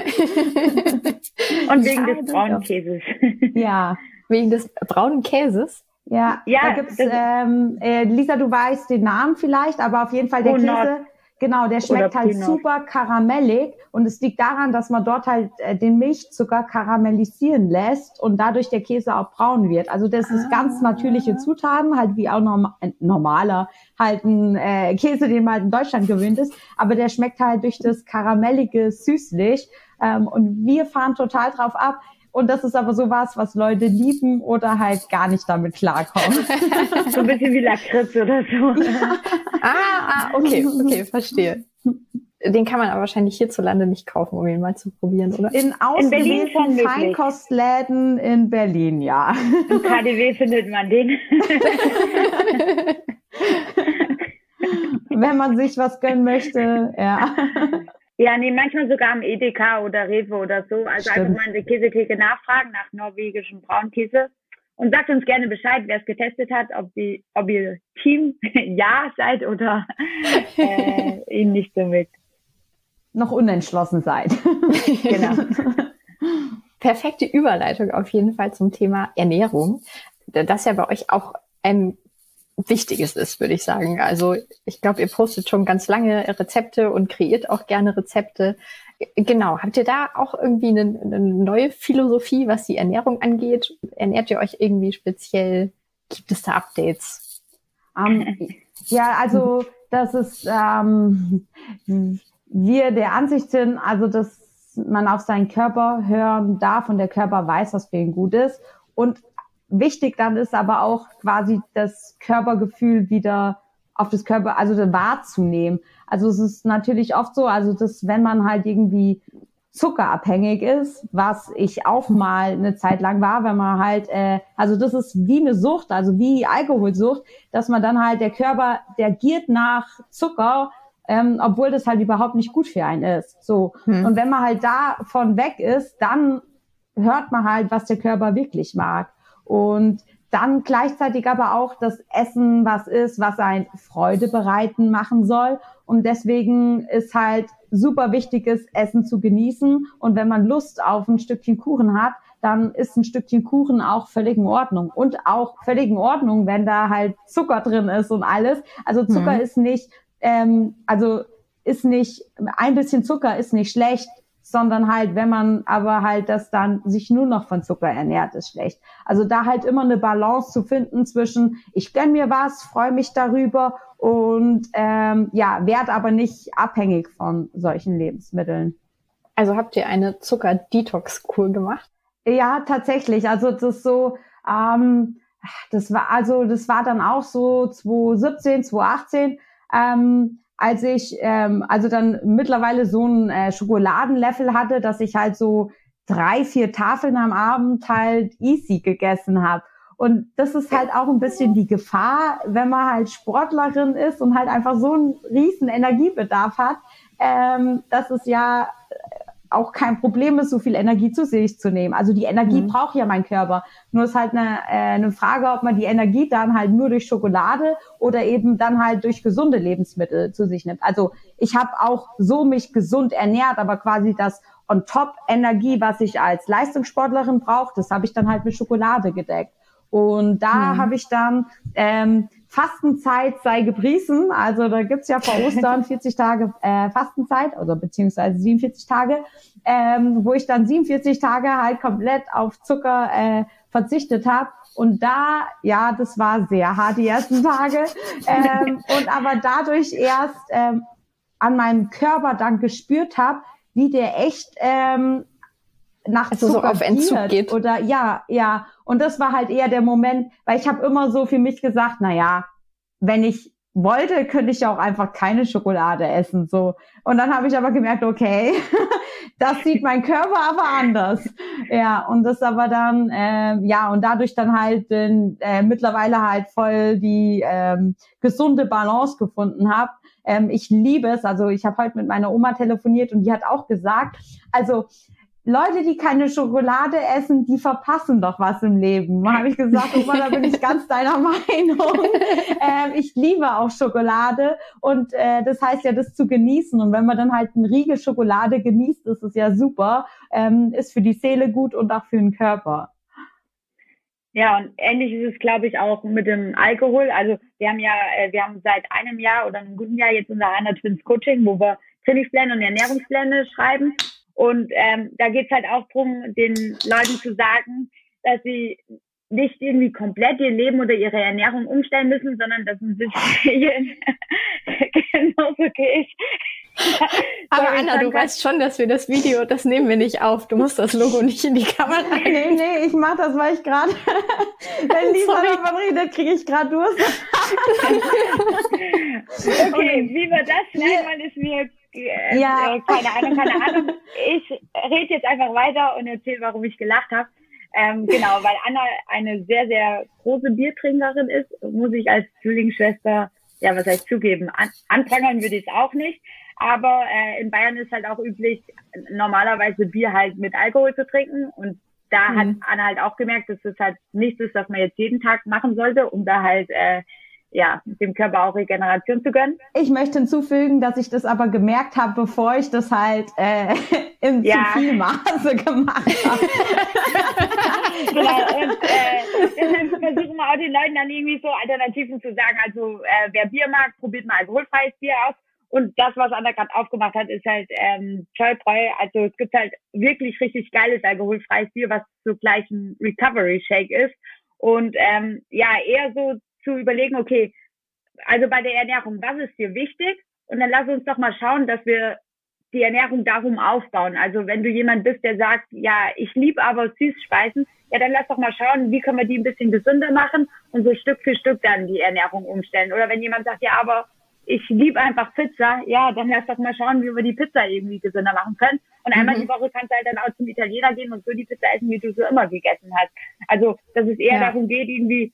Und wegen des braunen Käses. Ja. Wegen des braunen Käses? Ja, ja, da gibt's, ähm, äh, Lisa, du weißt den Namen vielleicht, aber auf jeden Fall der Hohen Käse. Nord. Genau, der schmeckt halt super karamellig und es liegt daran, dass man dort halt äh, den Milchzucker karamellisieren lässt und dadurch der Käse auch braun wird. Also das ist ah. ganz natürliche Zutaten, halt wie auch norm- ein normaler halt ein äh, Käse, den man halt in Deutschland gewöhnt ist, aber der schmeckt halt durch das karamellige süßlich ähm, und wir fahren total drauf ab. Und das ist aber sowas, was Leute lieben oder halt gar nicht damit klarkommen. So ein bisschen wie Lakritz oder so. Ja. Ah, ah, okay, okay, verstehe. Den kann man aber wahrscheinlich hierzulande nicht kaufen, um ihn mal zu probieren, oder? In ausgewählten Feinkostläden in Berlin, ja. Im K D W findet man den. Wenn man sich was gönnen möchte, ja. Ja, nee, manchmal sogar am Edeka oder Rewe oder so. Also Stimmt. einfach mal in der Käsetheke nachfragen nach norwegischem Braunkäse. Und sagt uns gerne Bescheid, wer es getestet hat, ob, die, ob ihr Team Ja seid oder äh, ihn nicht so mit. Noch unentschlossen seid. Genau. Perfekte Überleitung auf jeden Fall zum Thema Ernährung. Das ja bei euch auch ein Wichtiges ist, würde ich sagen. Also ich glaube, ihr postet schon ganz lange Rezepte und kreiert auch gerne Rezepte. Genau, habt ihr da auch irgendwie eine, eine neue Philosophie, was die Ernährung angeht? Ernährt ihr euch irgendwie speziell? Gibt es da Updates? Um, ja, also das ist, ähm, wir der Ansicht sind, also dass man auf seinen Körper hören darf und der Körper weiß, was für ihn gut ist. Und wichtig dann ist aber auch quasi das Körpergefühl wieder auf das Körper, also wahrzunehmen. Also es ist natürlich oft so, also dass wenn man halt irgendwie zuckerabhängig ist, was ich auch mal eine Zeit lang war, wenn man halt, äh, also das ist wie eine Sucht, also wie Alkoholsucht, dass man dann halt der Körper, der giert nach Zucker, ähm, obwohl das halt überhaupt nicht gut für einen ist. So. Hm. Und wenn man halt davon weg ist, dann hört man halt, was der Körper wirklich mag. Und dann gleichzeitig aber auch das Essen, was ist, was ein Freude bereiten machen soll. Und deswegen ist halt super wichtiges Essen zu genießen. Und wenn man Lust auf ein Stückchen Kuchen hat, dann ist ein Stückchen Kuchen auch völlig in Ordnung. Und auch völlig in Ordnung, wenn da halt Zucker drin ist und alles. Also Zucker mhm. ist nicht, ähm, also ist nicht, ein bisschen Zucker ist nicht schlecht, sondern halt, wenn man aber halt das dann sich nur noch von Zucker ernährt, ist schlecht. Also da halt immer eine Balance zu finden zwischen, ich gönn mir was, freue mich darüber und ähm, ja, werd aber nicht abhängig von solchen Lebensmitteln. Also habt ihr eine Zucker-Detox-Kur gemacht? Ja, tatsächlich. Also das ist so, ähm, das war also das war dann auch so zwanzig siebzehn, zwanzig achtzehn. Ähm, als ich ähm, also dann mittlerweile so ein äh, Schokoladenlevel hatte, dass ich halt so drei, vier Tafeln am Abend halt easy gegessen habe. Und das ist halt auch ein bisschen die Gefahr, wenn man halt Sportlerin ist und halt einfach so einen riesen Energiebedarf hat, ähm, dass es ja auch kein Problem ist, so viel Energie zu sich zu nehmen. Also die Energie mhm. braucht ja mein Körper. Nur ist halt eine, äh, eine Frage, ob man die Energie dann halt nur durch Schokolade oder eben dann halt durch gesunde Lebensmittel zu sich nimmt. Also ich habe auch so mich gesund ernährt, aber quasi das on-top-Energie, was ich als Leistungssportlerin brauche, das habe ich dann halt mit Schokolade gedeckt. Und da mhm. habe ich dann ähm, Fastenzeit sei gepriesen. Also da gibt's ja vor Ostern vierzig Tage äh, Fastenzeit, also beziehungsweise siebenundvierzig Tage, ähm, wo ich dann siebenundvierzig Tage halt komplett auf Zucker äh, verzichtet habe. Und da, ja, das war sehr hart die ersten Tage. ähm, und aber dadurch erst ähm, an meinem Körper dann gespürt habe, wie der echt ähm, nach also Zucker so auf Entzug geht. Oder ja, ja. Und das war halt eher der Moment, weil ich habe immer so für mich gesagt, na ja, wenn ich wollte, könnte ich ja auch einfach keine Schokolade essen, so. Und dann habe ich aber gemerkt, okay, das sieht mein Körper aber anders. Ja, und das aber dann, äh, ja, und dadurch dann halt äh, mittlerweile halt voll die ähm, gesunde Balance gefunden habe. Ähm, ich liebe es, also ich habe heute mit meiner Oma telefoniert und die hat auch gesagt, also Leute, die keine Schokolade essen, die verpassen doch was im Leben. Da habe ich gesagt, Oma, da bin ich ganz deiner Meinung. ähm, ich liebe auch Schokolade und äh, das heißt ja, das zu genießen. Und wenn man dann halt einen Riegel Schokolade genießt, ist es ja super. Ähm, ist für die Seele gut und auch für den Körper. Ja, und ähnlich ist es, glaube ich, auch mit dem Alkohol. Also wir haben ja, äh, wir haben seit einem Jahr oder einem guten Jahr jetzt unser Hana Twins Coaching, wo wir Trainingspläne und Ernährungspläne schreiben. Und ähm, da geht's halt auch drum, den Leuten zu sagen, dass sie nicht irgendwie komplett ihr Leben oder ihre Ernährung umstellen müssen, sondern dass ein bisschen genauso geht. Aber Anna, du weißt schon, dass wir das Video, das nehmen wir nicht auf. Du musst das Logo nicht in die Kamera. Nee, nee, ich mach das, weil ich gerade, wenn Lisa davon redet, kriege ich gerade Durst. Okay, wie wir das schneiden wollen, ist mir äh, ja. äh, keine Ahnung, keine Ahnung. Ich rede jetzt einfach weiter und erzähle, warum ich gelacht habe. Ähm, genau, weil Anna eine sehr, sehr große Biertrinkerin ist, muss ich als Zwillingsschwester, ja, was heißt zugeben, an, anprangern würde ich es auch nicht. Aber äh, in Bayern ist halt auch üblich, normalerweise Bier halt mit Alkohol zu trinken. Und da mhm. hat Anna halt auch gemerkt, dass das halt nichts ist, was man jetzt jeden Tag machen sollte, um da halt äh, ja dem Körper auch Regeneration zu gönnen. Ich möchte hinzufügen, dass ich das aber gemerkt habe, bevor ich das halt äh, im ja. zu viel Maße gemacht habe. Genau, und äh, deshalb versuchen wir auch den Leuten dann irgendwie so Alternativen zu sagen. Also äh, wer Bier mag, probiert mal alkoholfreies Bier aus. Und das, was Anna gerade aufgemacht hat, ist halt ähm, Joybreu. Also es gibt halt wirklich richtig geiles alkoholfreies Bier, was zugleich ein Recovery-Shake ist. Und ähm, ja, eher so zu überlegen, okay, also bei der Ernährung, was ist dir wichtig? Und dann lass uns doch mal schauen, dass wir die Ernährung darum aufbauen. Also wenn du jemand bist, der sagt, ja, ich liebe aber Süßspeisen, ja, dann lass doch mal schauen, wie können wir die ein bisschen gesünder machen und so Stück für Stück dann die Ernährung umstellen. Oder wenn jemand sagt, ja, aber ich liebe einfach Pizza, ja, dann lass doch mal schauen, wie wir die Pizza irgendwie gesünder machen können. Und einmal mhm. die Woche kannst du halt dann auch zum Italiener gehen und so die Pizza essen, wie du so immer gegessen hast. Also, dass es eher ja. darum geht, irgendwie,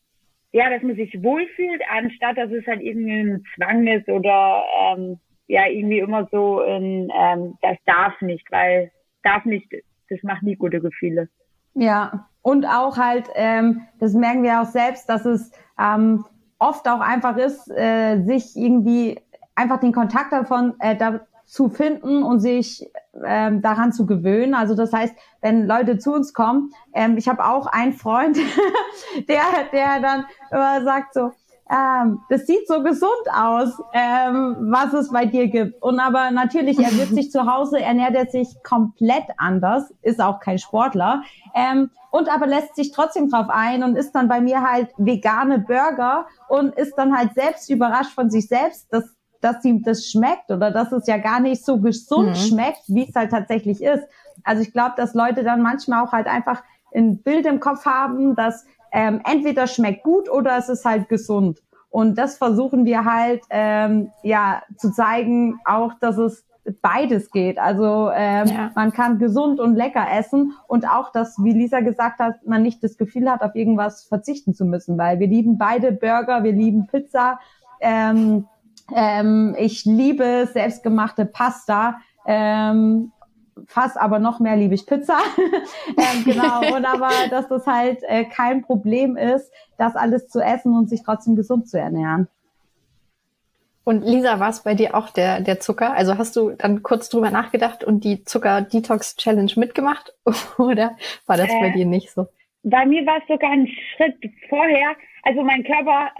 ja, dass man sich wohlfühlt, anstatt dass es halt irgendwie ein Zwang ist oder ähm, ja, irgendwie immer so ein, ähm, das darf nicht, weil darf nicht, das macht nie gute Gefühle. Ja, und auch halt, ähm, das merken wir auch selbst, dass es ähm, oft auch einfach ist, äh, sich irgendwie einfach den Kontakt davon äh, da zu finden und sich ähm, daran zu gewöhnen. Also das heißt, wenn Leute zu uns kommen, ähm, ich habe auch einen Freund, der der dann immer sagt so, ähm, das sieht so gesund aus, ähm, was es bei dir gibt. Und aber natürlich, er wird sich zu Hause, ernährt er sich komplett anders, ist auch kein Sportler, ähm, und aber lässt sich trotzdem drauf ein und isst dann bei mir halt vegane Burger und ist dann halt selbst überrascht von sich selbst, dass, dass ihm das schmeckt oder dass es ja gar nicht so gesund mhm. schmeckt, wie es halt tatsächlich ist. Also ich glaube, dass Leute dann manchmal auch halt einfach ein Bild im Kopf haben, dass ähm, entweder schmeckt gut oder es ist halt gesund. Und das versuchen wir halt ähm, ja zu zeigen, auch dass es beides geht. Also ähm, ja. man kann gesund und lecker essen und auch, dass, wie Lisa gesagt hat, man nicht das Gefühl hat, auf irgendwas verzichten zu müssen, weil wir lieben beide Burger, wir lieben Pizza, ähm, ähm, ich liebe selbstgemachte Pasta, ähm, fast aber noch mehr liebe ich Pizza. ähm, genau, und aber, dass das halt äh, kein Problem ist, das alles zu essen und sich trotzdem gesund zu ernähren. Und Lisa, war es bei dir auch der, der Zucker? Also hast du dann kurz drüber nachgedacht und die Zucker-Detox-Challenge mitgemacht? Oder war das äh, bei dir nicht so? Bei mir war es sogar ein Schritt vorher. Also mein Körper,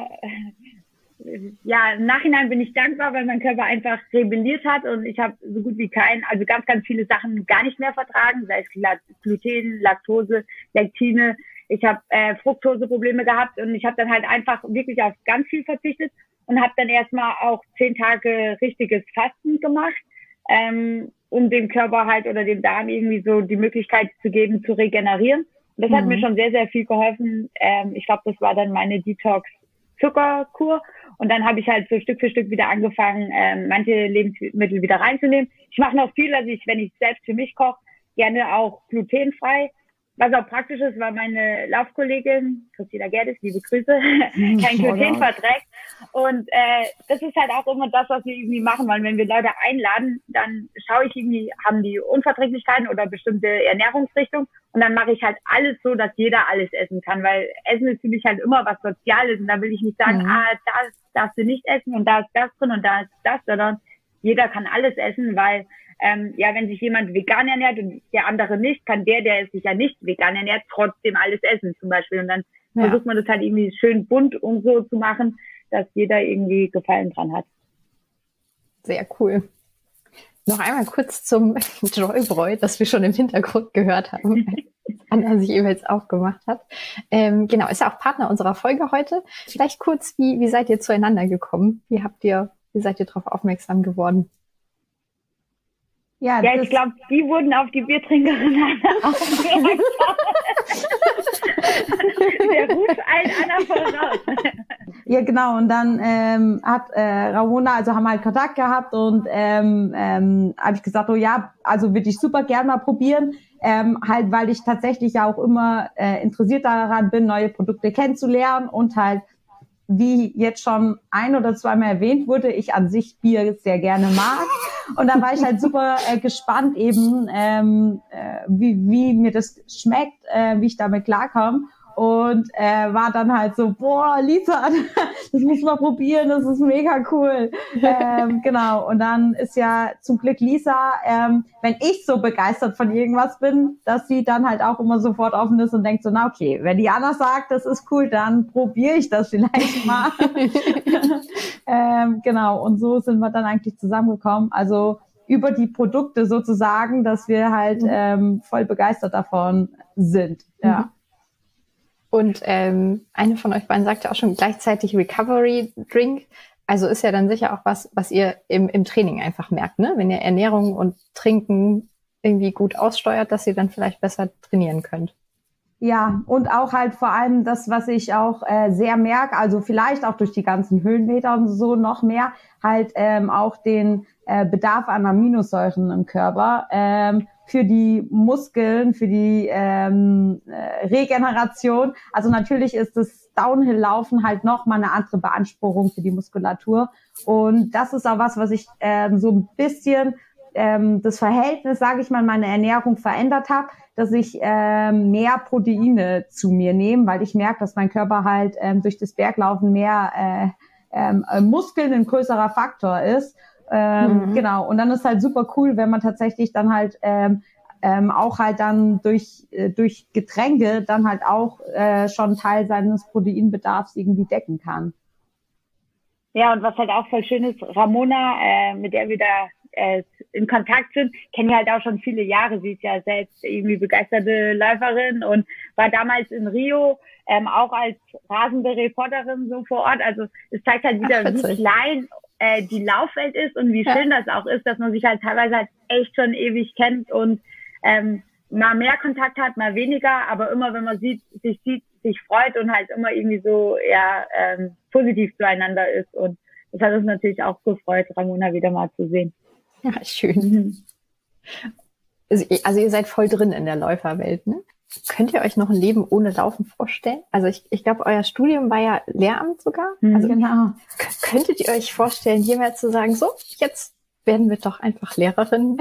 äh, ja, im Nachhinein bin ich dankbar, weil mein Körper einfach rebelliert hat und ich habe so gut wie keinen, also ganz, ganz viele Sachen gar nicht mehr vertragen, sei es Gluten, Laktose, Lektine. Ich habe äh, Fructoseprobleme gehabt und ich habe dann halt einfach wirklich auf ganz viel verzichtet und habe dann erstmal auch zehn Tage richtiges Fasten gemacht, ähm, um dem Körper halt oder dem Darm irgendwie so die Möglichkeit zu geben, zu regenerieren. Und das mhm. hat mir schon sehr, sehr viel geholfen. Ähm, ich glaube, das war dann meine Detox-Zuckerkur. Und dann habe ich halt so Stück für Stück wieder angefangen, ähm, manche Lebensmittel wieder reinzunehmen. Ich mache noch viel, dass ich, wenn ich selbst für mich koche, gerne auch glutenfrei. Was auch praktisch ist, weil meine Laufkollegin, Christina Gerdes, liebe Grüße, kein Gluten verträgt. Und äh, das ist halt auch immer das, was wir irgendwie machen wollen. Wenn wir Leute einladen, dann schaue ich irgendwie, haben die Unverträglichkeiten oder bestimmte Ernährungsrichtungen. Und dann mache ich halt alles so, dass jeder alles essen kann. Weil Essen ist für mich halt immer was Soziales. Und da will ich nicht sagen, mhm. ah, das darfst du nicht essen und da ist das drin und da ist das, sondern jeder kann alles essen, weil ähm, ja, wenn sich jemand vegan ernährt und der andere nicht, kann der, der sich ja nicht vegan ernährt, trotzdem alles essen zum Beispiel. Und dann ja. versucht man das halt irgendwie schön bunt und so zu machen, dass jeder irgendwie Gefallen dran hat. Sehr cool. Noch einmal kurz zum Joybräu, das wir schon im Hintergrund gehört haben, Anna sich jeweils aufgemacht hat. Ähm, genau, ist ja auch Partner unserer Folge heute. Vielleicht kurz, wie, wie seid ihr zueinander gekommen? Wie habt ihr, wie seid ihr darauf aufmerksam geworden? Ja, ja ich glaube, die wurden auf die Biertrinkerin aufmerksam. Der ruft allen Anna voraus. Ja, genau. Und dann ähm, hat äh, Ramona, also haben wir halt Kontakt gehabt und ähm, ähm, habe ich gesagt, oh ja, also würde ich super gern mal probieren. Ähm, halt, weil ich tatsächlich ja auch immer äh, interessiert daran bin, neue Produkte kennenzulernen und halt, wie jetzt schon ein oder zweimal erwähnt wurde, ich an sich Bier sehr gerne mag. Und da war ich halt super äh, gespannt eben, ähm, äh, wie, wie mir das schmeckt, äh, wie ich damit klarkomme. Und äh, war dann halt so, boah, Lisa, das muss man probieren, das ist mega cool. ähm, genau, und dann ist ja zum Glück Lisa, ähm, wenn ich so begeistert von irgendwas bin, dass sie dann halt auch immer sofort offen ist und denkt so, na okay, wenn die Anna sagt, das ist cool, dann probiere ich das vielleicht mal. ähm, genau, und so sind wir dann eigentlich zusammengekommen. Also über die Produkte sozusagen, dass wir halt ähm, voll begeistert davon sind. Ja. Mhm. Und ähm, eine von euch beiden sagte auch schon gleichzeitig Recovery Drink. Also ist ja dann sicher auch was, was ihr im, im Training einfach merkt, ne? Wenn ihr Ernährung und Trinken irgendwie gut aussteuert, dass ihr dann vielleicht besser trainieren könnt. Ja, und auch halt vor allem das, was ich auch äh, sehr merke, also vielleicht auch durch die ganzen Höhenmeter und so noch mehr, halt ähm, auch den äh, Bedarf an Aminosäuren im Körper ähm, für die Muskeln, für die ähm, äh, Regeneration. Also natürlich ist das Downhill-Laufen halt noch mal eine andere Beanspruchung für die Muskulatur. Und das ist auch was, was ich ähm, so ein bisschen ähm, das Verhältnis, sage ich mal, meine Ernährung verändert habe, dass ich ähm, mehr Proteine zu mir nehme, weil ich merke, dass mein Körper halt ähm, durch das Berglaufen mehr äh, ähm, äh, Muskeln ein größerer Faktor ist. Ähm, mhm. Genau, und dann ist halt super cool, wenn man tatsächlich dann halt ähm, ähm, auch halt dann durch äh, durch Getränke dann halt auch äh, schon Teil seines Proteinbedarfs irgendwie decken kann. Ja, und was halt auch voll schön ist, Ramona, äh, mit der wir da äh, in Kontakt sind, kennen wir halt auch schon viele Jahre. Sie ist ja selbst irgendwie begeisterte Läuferin und war damals in Rio ähm, auch als rasende Reporterin so vor Ort. Also es zeigt halt wieder, Ach, wie klein äh, die Laufwelt ist und wie ja. schön das auch ist, dass man sich halt teilweise halt echt schon ewig kennt und ähm, mal mehr Kontakt hat, mal weniger, aber immer, wenn man sieht, sich sieht, sich freut und halt immer irgendwie so ja ähm, positiv zueinander ist. Und das hat uns natürlich auch gefreut, Ramona wieder mal zu sehen. Ja, schön. Mhm. Also ihr seid voll drin in der Läuferwelt, ne? Könnt ihr euch noch ein Leben ohne Laufen vorstellen? Also ich, ich glaube, euer Studium war ja Lehramt sogar. Mhm, also genau. k- könntet ihr euch vorstellen, jemals zu sagen, so, jetzt werden wir doch einfach Lehrerin?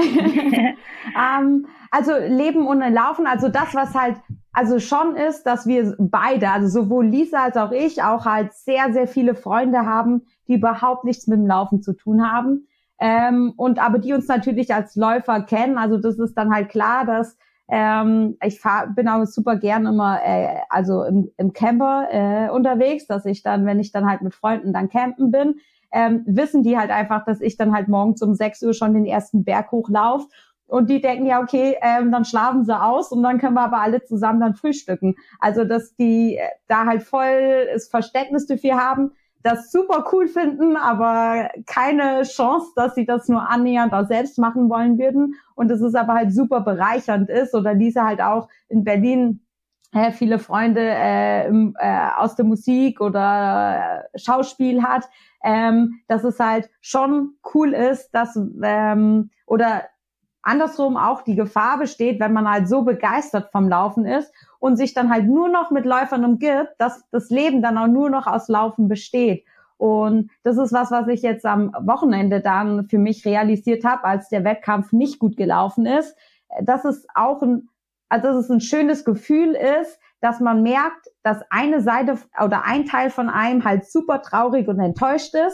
um, also Leben ohne Laufen, also das, was halt also schon ist, dass wir beide, also sowohl Lisa als auch ich, auch halt sehr, sehr viele Freunde haben, die überhaupt nichts mit dem Laufen zu tun haben. Ähm, und aber die uns natürlich als Läufer kennen. Also das ist dann halt klar, dass ähm, ich fahr, bin auch super gern immer äh, also im, im Camper äh, unterwegs, dass ich dann, wenn ich dann halt mit Freunden dann campen bin, ähm, wissen die halt einfach, dass ich dann halt morgens um sechs Uhr schon den ersten Berg hochlaufe. Und die denken, ja, okay, ähm, dann schlafen sie aus und dann können wir aber alle zusammen dann frühstücken. Also, dass die äh, da halt voll das Verständnis dafür haben, das super cool finden, aber keine Chance, dass sie das nur annähernd auch selbst machen wollen würden. Und dass es aber halt super bereichernd ist. Oder Lisa halt auch in Berlin äh, viele Freunde äh, im, äh, aus der Musik oder äh, Schauspiel hat, ähm, dass es halt schon cool ist, dass ähm, oder andersrum auch die Gefahr besteht, wenn man halt so begeistert vom Laufen ist und sich dann halt nur noch mit Läufern umgibt, dass das Leben dann auch nur noch aus Laufen besteht. Und das ist was, was ich jetzt am Wochenende dann für mich realisiert habe, als der Wettkampf nicht gut gelaufen ist, dass es auch ein, also dass es ein schönes Gefühl ist, dass man merkt, dass eine Seite oder ein Teil von einem halt super traurig und enttäuscht ist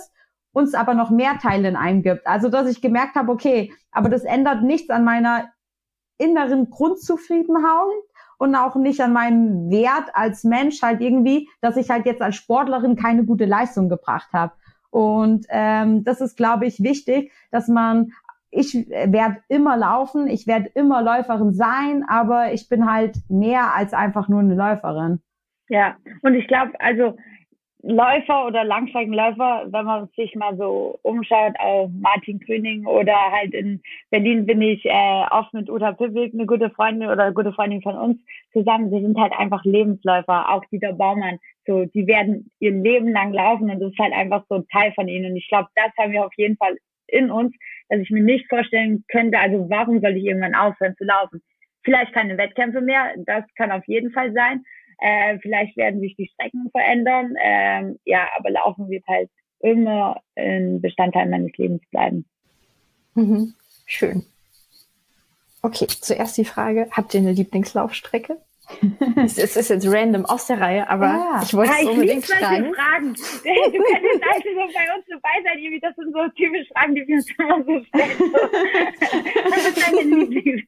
uns aber noch mehr Teile in einem gibt. Also, dass ich gemerkt habe, okay, aber das ändert nichts an meiner inneren Grundzufriedenheit und auch nicht an meinem Wert als Mensch halt irgendwie, dass ich halt jetzt als Sportlerin keine gute Leistung gebracht habe. Und ähm, das ist, glaube ich, wichtig, dass man, ich werde immer laufen, ich werde immer Läuferin sein, aber ich bin halt mehr als einfach nur eine Läuferin. Ja, und ich glaube, also Läufer oder Langstreckenläufer, wenn man sich mal so umschaut, auf Martin Grüning oder halt in Berlin bin ich äh, oft mit Uta Pivik, eine gute Freundin oder eine gute Freundin von uns zusammen. Wir sind halt einfach Lebensläufer, auch Dieter Baumann. So, die werden ihr Leben lang laufen und das ist halt einfach so ein Teil von ihnen. Und ich glaube, das haben wir auf jeden Fall in uns, dass ich mir nicht vorstellen könnte, also warum soll ich irgendwann aufhören zu laufen? Vielleicht keine Wettkämpfe mehr, das kann auf jeden Fall sein. Äh, vielleicht werden sich die Strecken verändern. Ähm, ja, aber Laufen wird halt immer ein Bestandteil meines Lebens bleiben. Mhm. Schön. Okay, zuerst die Frage, habt ihr eine Lieblingslaufstrecke? Es ist jetzt random aus der Reihe, aber ja. ich wollte es ja, unbedingt fragen. Fragen. Du kannst jetzt eigentlich so bei uns dabei sein, irgendwie, das sind so typische Fragen, die wir uns immer so stellen. Was ist deine Lieblings?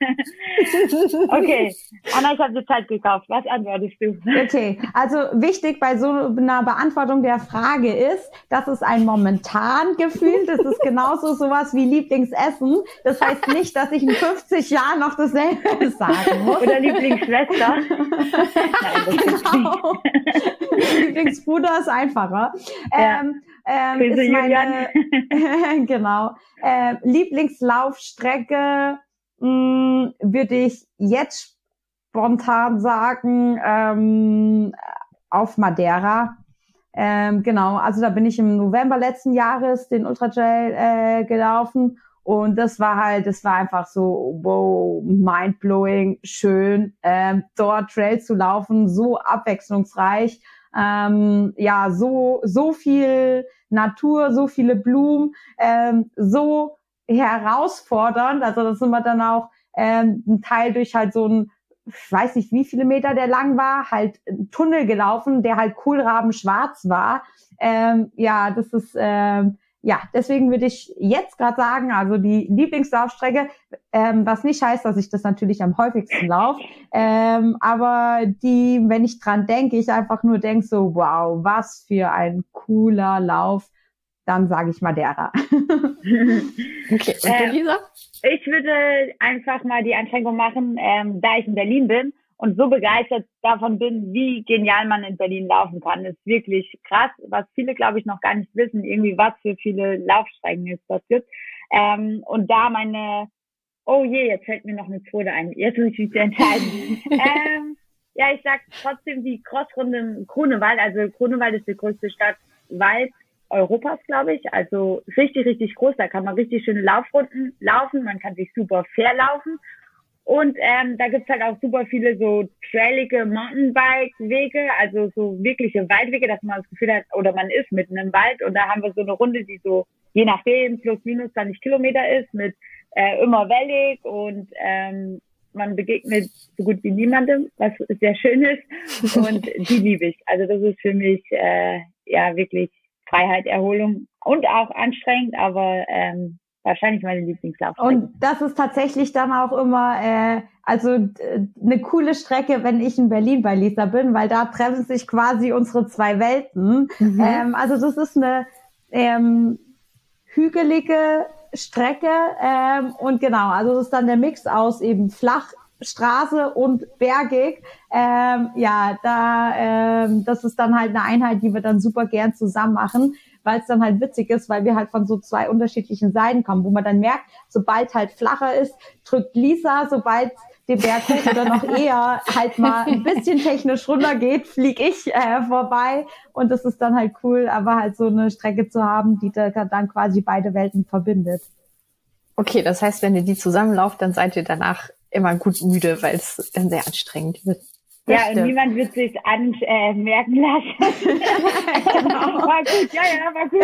Okay, Anna, ich habe dir Zeit gekauft. Was antwortest du? Okay, also wichtig bei so einer Beantwortung der Frage ist, das ist ein momentan Gefühl, das ist genauso sowas wie Lieblingsessen. Das heißt nicht, dass ich in fünfzig Jahren noch dasselbe sagen muss. Oder Lieblingsschwester. Nein, genau. Lieblingsbruder ist einfacher. Ja. Ähm, ähm, ist meine, genau. Äh, Lieblingslaufstrecke mh, würde ich jetzt spontan sagen ähm, auf Madeira. Ähm, genau, also da bin ich im November letzten Jahres den Ultra Trail äh, gelaufen. Und das war halt, das war einfach so, wow, mindblowing, schön, ähm, dort Trail zu laufen, so abwechslungsreich, ähm, ja, so, so viel Natur, so viele Blumen, ähm, so herausfordernd, also das sind wir dann auch ähm, ein Teil durch halt so ein, ich weiß nicht, wie viele Meter der lang war, halt ein Tunnel gelaufen, der halt kohlrabenschwarz war, ähm, ja, das ist, ähm, ja, deswegen würde ich jetzt gerade sagen, also die Lieblingslaufstrecke, ähm, was nicht heißt, dass ich das natürlich am häufigsten laufe, ähm, aber die, wenn ich dran denke, ich einfach nur denke so, wow, was für ein cooler Lauf, dann sage ich Madeira. Okay, und du, Lisa? Äh, ich würde einfach mal die Einschränkung machen, ähm, da ich in Berlin bin und so begeistert davon bin, wie genial man in Berlin laufen kann. Das ist wirklich krass, was viele, glaube ich, noch gar nicht wissen, irgendwie was für viele Laufstrecken es dort gibt. Ähm, und da meine, oh je, jetzt fällt mir noch eine zweite ein. Jetzt muss ich mich entscheiden. ähm, ja, ich sag trotzdem die Crossrunde in Grunewald. Also Grunewald ist die größte Stadt weit Europas, glaube ich. Also richtig, richtig groß. Da kann man richtig schöne Laufrunden laufen. Man kann sich super fair laufen. Und ähm, da gibt's halt auch super viele so trailige Mountainbike-Wege, also so wirkliche Waldwege, dass man das Gefühl hat, oder man ist mitten im Wald. Und da haben wir so eine Runde, die so je nachdem plus minus zwanzig Kilometer ist, mit äh, immer wellig und ähm, man begegnet so gut wie niemandem, was sehr schön ist. Und die liebe ich. Also das ist für mich äh, ja wirklich Freiheit, Erholung und auch anstrengend, aber ähm, wahrscheinlich meine Lieblingslaufstrecke. Und das ist tatsächlich dann auch immer äh, also äh, eine coole Strecke, wenn ich in Berlin bei Lisa bin, weil da treffen sich quasi unsere zwei Welten. Mhm. Ähm, also das ist eine ähm, hügelige Strecke ähm, und genau, also das ist dann der Mix aus eben flach, Straße und bergig. Ähm, ja, da ähm, das ist dann halt eine Einheit, die wir dann super gern zusammen machen, weil es dann halt witzig ist, weil wir halt von so zwei unterschiedlichen Seiten kommen, wo man dann merkt, sobald halt flacher ist, drückt Lisa, sobald den Berg hoch oder noch eher halt mal ein bisschen technisch runter geht, fliege ich äh, vorbei und das ist dann halt cool, aber halt so eine Strecke zu haben, die da dann quasi beide Welten verbindet. Okay, das heißt, wenn ihr die zusammenlauft, dann seid ihr danach immer gut müde, weil es dann sehr anstrengend wird. Das ja, stimmt. Und niemand wird sich anmerken äh, lassen. Genau. War gut, ja, ja, war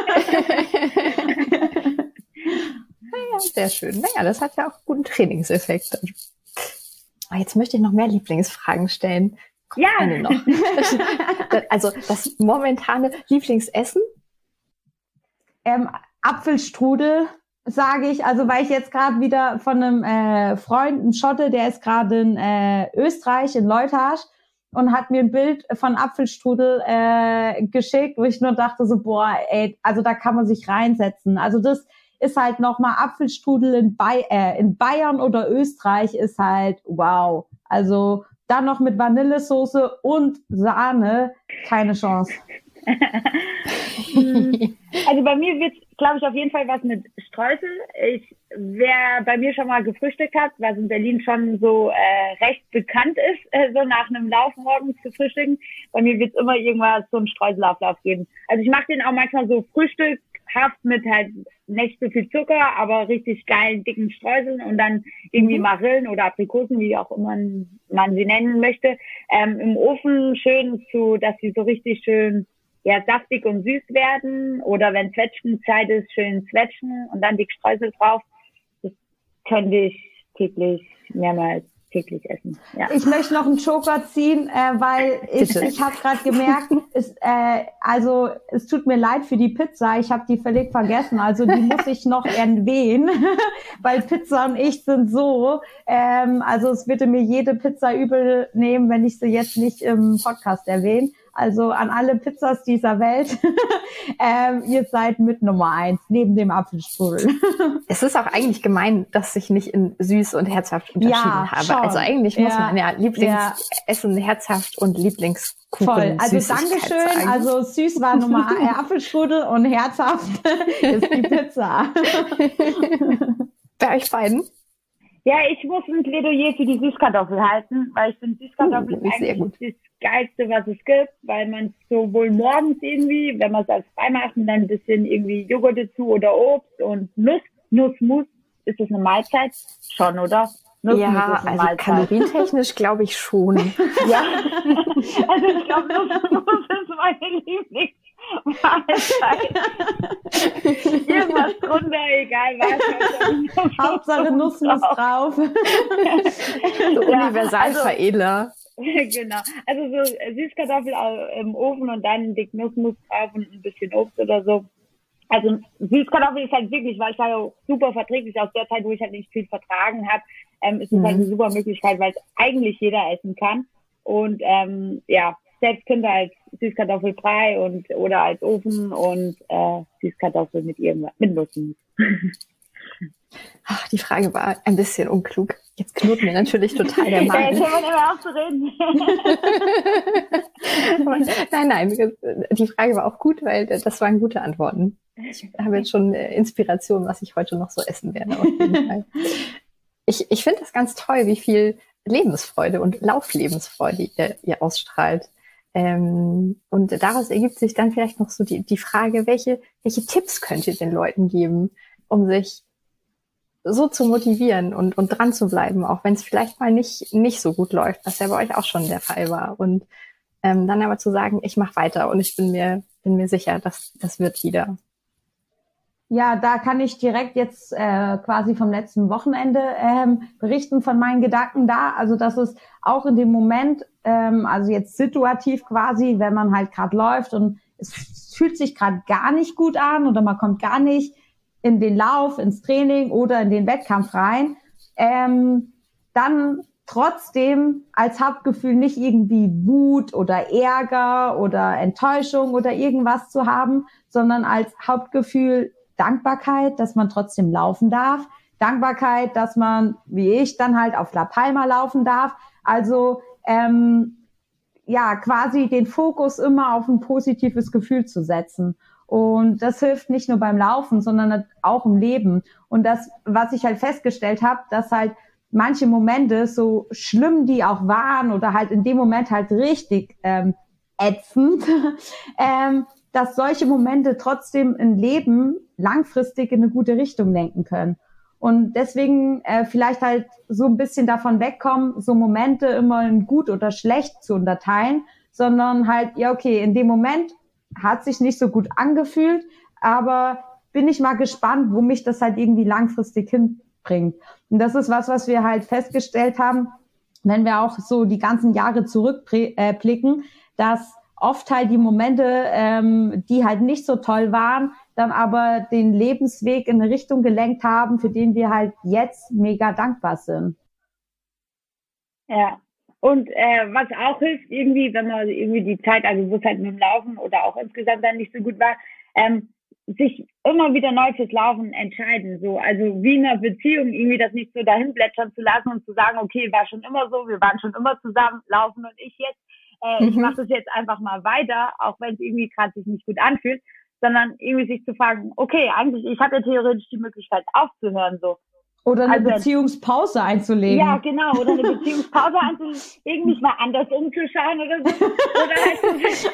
gut. Ja, sehr schön. Naja, das hat ja auch einen guten Trainingseffekt. Aber jetzt möchte ich noch mehr Lieblingsfragen stellen. Kommt ja. Eine noch. Also das momentane Lieblingsessen? ähm, Apfelstrudel, sage ich, also weil ich jetzt gerade wieder von einem äh, Freund, ein Schotte, der ist gerade in äh, Österreich, in Leuthard, und hat mir ein Bild von Apfelstrudel äh, geschickt, wo ich nur dachte so, boah, ey, also da kann man sich reinsetzen. Also das ist halt nochmal Apfelstrudel in, Bay- äh, in Bayern oder Österreich ist halt wow. Also dann noch mit Vanillesoße und Sahne, keine Chance. Also bei mir wird, glaube ich, auf jeden Fall was mit Streusel. Ich, wer bei mir schon mal gefrühstückt hat, was in Berlin schon so äh, recht bekannt ist, äh, so nach einem Lauf morgens zu frühstücken, bei mir wird es immer irgendwas, so einen Streuselauflauf geben. Also ich mache den auch manchmal so frühstückhaft mit halt nicht so viel Zucker, aber richtig geilen, dicken Streuseln und dann irgendwie Marillen oder Aprikosen, wie auch immer man sie nennen möchte, ähm, im Ofen schön zu, dass sie so richtig schön ja, saftig und süß werden oder wenn Zwetschgenzeit ist, schön zwetschen und dann die Streusel drauf. Das könnte ich täglich, mehrmals täglich essen. Ja. Ich möchte noch einen Joker ziehen, äh, weil ich, ich habe gerade gemerkt, es, äh, also es tut mir leid für die Pizza, ich habe die völlig vergessen, also die muss ich noch erwähnen, weil Pizza und ich sind so, ähm, also es würde mir jede Pizza übel nehmen, wenn ich sie jetzt nicht im Podcast erwähne. Also an alle Pizzas dieser Welt, ähm, ihr seid mit Nummer eins, neben dem Apfelstrudel. Es ist auch eigentlich gemein, dass ich nicht in süß und herzhaft unterschieden ja, habe. Schon. Also eigentlich muss ja. man ja Lieblingsessen ja. herzhaft und Lieblingskuchen Voll. Also Dankeschön. Sagen. Also süß war Nummer eins, Apfelstrudel und herzhaft ist die Pizza. Bei euch beiden? Ja, ich muss ein Plädoyer für die Süßkartoffel halten, weil ich finde Süßkartoffel uh, ist eigentlich das Geilste, was es gibt, weil man sowohl morgens irgendwie, wenn man es als frei macht, und dann ein bisschen irgendwie Joghurt dazu oder Obst und Nuss, Nussmus, ist das eine Mahlzeit? Schon, oder? Nussmus ja, ist eine also Mahlzeit. kalorientechnisch glaube ich schon. Ja, also ich glaube, Nussmus ist meine Lieblings. Irgendwas drunter, egal was. Hauptsache Nussmus drauf. So Universalveredler. Genau. Also so Süßkartoffel im Ofen und dann dick Nussmus drauf und ein bisschen Obst oder so. Also Süßkartoffel ist halt wirklich, weil ich war ja super verträglich aus der Zeit, wo ich halt nicht viel vertragen habe, ähm, ist es mhm. halt eine super Möglichkeit, weil es eigentlich jeder essen kann. Und ähm, ja, selbst Kinder als Süßkartoffelbrei und oder als Ofen und äh, Süßkartoffel mit irgendwas, mit Nussmus. Ach, die Frage war ein bisschen unklug. Jetzt knurrt mir natürlich total der Magen. Ja, können wir immer auf zu reden. nein, nein, die Frage war auch gut, weil das waren gute Antworten. Ich habe jetzt schon Inspiration, was ich heute noch so essen werde. Auf jeden Fall. Ich, ich finde das ganz toll, wie viel Lebensfreude und Lauflebensfreude ihr, ihr ausstrahlt. Ähm, und daraus ergibt sich dann vielleicht noch so die, die Frage, welche, welche Tipps könnt ihr den Leuten geben, um sich so zu motivieren und, und dran zu bleiben, auch wenn es vielleicht mal nicht, nicht so gut läuft, was ja bei euch auch schon der Fall war. Und ähm, dann aber zu sagen, ich mache weiter und ich bin mir, bin mir sicher, dass das wird wieder. Ja, da kann ich direkt jetzt äh, quasi vom letzten Wochenende ähm, berichten von meinen Gedanken da. Also das ist auch in dem Moment, ähm, also jetzt situativ quasi, wenn man halt gerade läuft und es fühlt sich gerade gar nicht gut an oder man kommt gar nicht in den Lauf, ins Training oder in den Wettkampf rein, ähm, dann trotzdem als Hauptgefühl nicht irgendwie Wut oder Ärger oder Enttäuschung oder irgendwas zu haben, sondern als Hauptgefühl Dankbarkeit, dass man trotzdem laufen darf, Dankbarkeit, dass man, wie ich, dann halt auf La Palma laufen darf. Also ähm, ja, quasi den Fokus immer auf ein positives Gefühl zu setzen. Und das hilft nicht nur beim Laufen, sondern auch im Leben. Und das, was ich halt festgestellt habe, dass halt manche Momente, so schlimm die auch waren oder halt in dem Moment halt richtig ähm, ätzend, ähm, dass solche Momente trotzdem ein Leben langfristig in eine gute Richtung lenken können. Und deswegen äh, vielleicht halt so ein bisschen davon wegkommen, so Momente immer in gut oder schlecht zu unterteilen, sondern halt, ja okay, in dem Moment hat sich nicht so gut angefühlt, aber bin ich mal gespannt, wo mich das halt irgendwie langfristig hinbringt. Und das ist was, was wir halt festgestellt haben, wenn wir auch so die ganzen Jahre zurückblicken, dass oft halt die Momente, ähm, die halt nicht so toll waren, dann aber den Lebensweg in eine Richtung gelenkt haben, für den wir halt jetzt mega dankbar sind. Ja. Und äh, was auch hilft, irgendwie, wenn man irgendwie die Zeit, also wo es halt mit dem Laufen oder auch insgesamt dann nicht so gut war, ähm, sich immer wieder neu fürs Laufen entscheiden. So, also wie in einer Beziehung, irgendwie das nicht so dahin plätschern zu lassen und zu sagen, okay, war schon immer so, wir waren schon immer zusammen, Laufen und ich jetzt. Äh, mhm. Ich mache das jetzt einfach mal weiter, auch wenn es irgendwie gerade sich nicht gut anfühlt, sondern irgendwie sich zu fragen, okay, eigentlich, ich habe ja theoretisch die Möglichkeit aufzuhören, so. Oder eine also, Beziehungspause einzulegen. Ja, genau. Oder eine Beziehungspause einzulegen, irgendwie mal anders umzuschauen oder so. Oder halt so,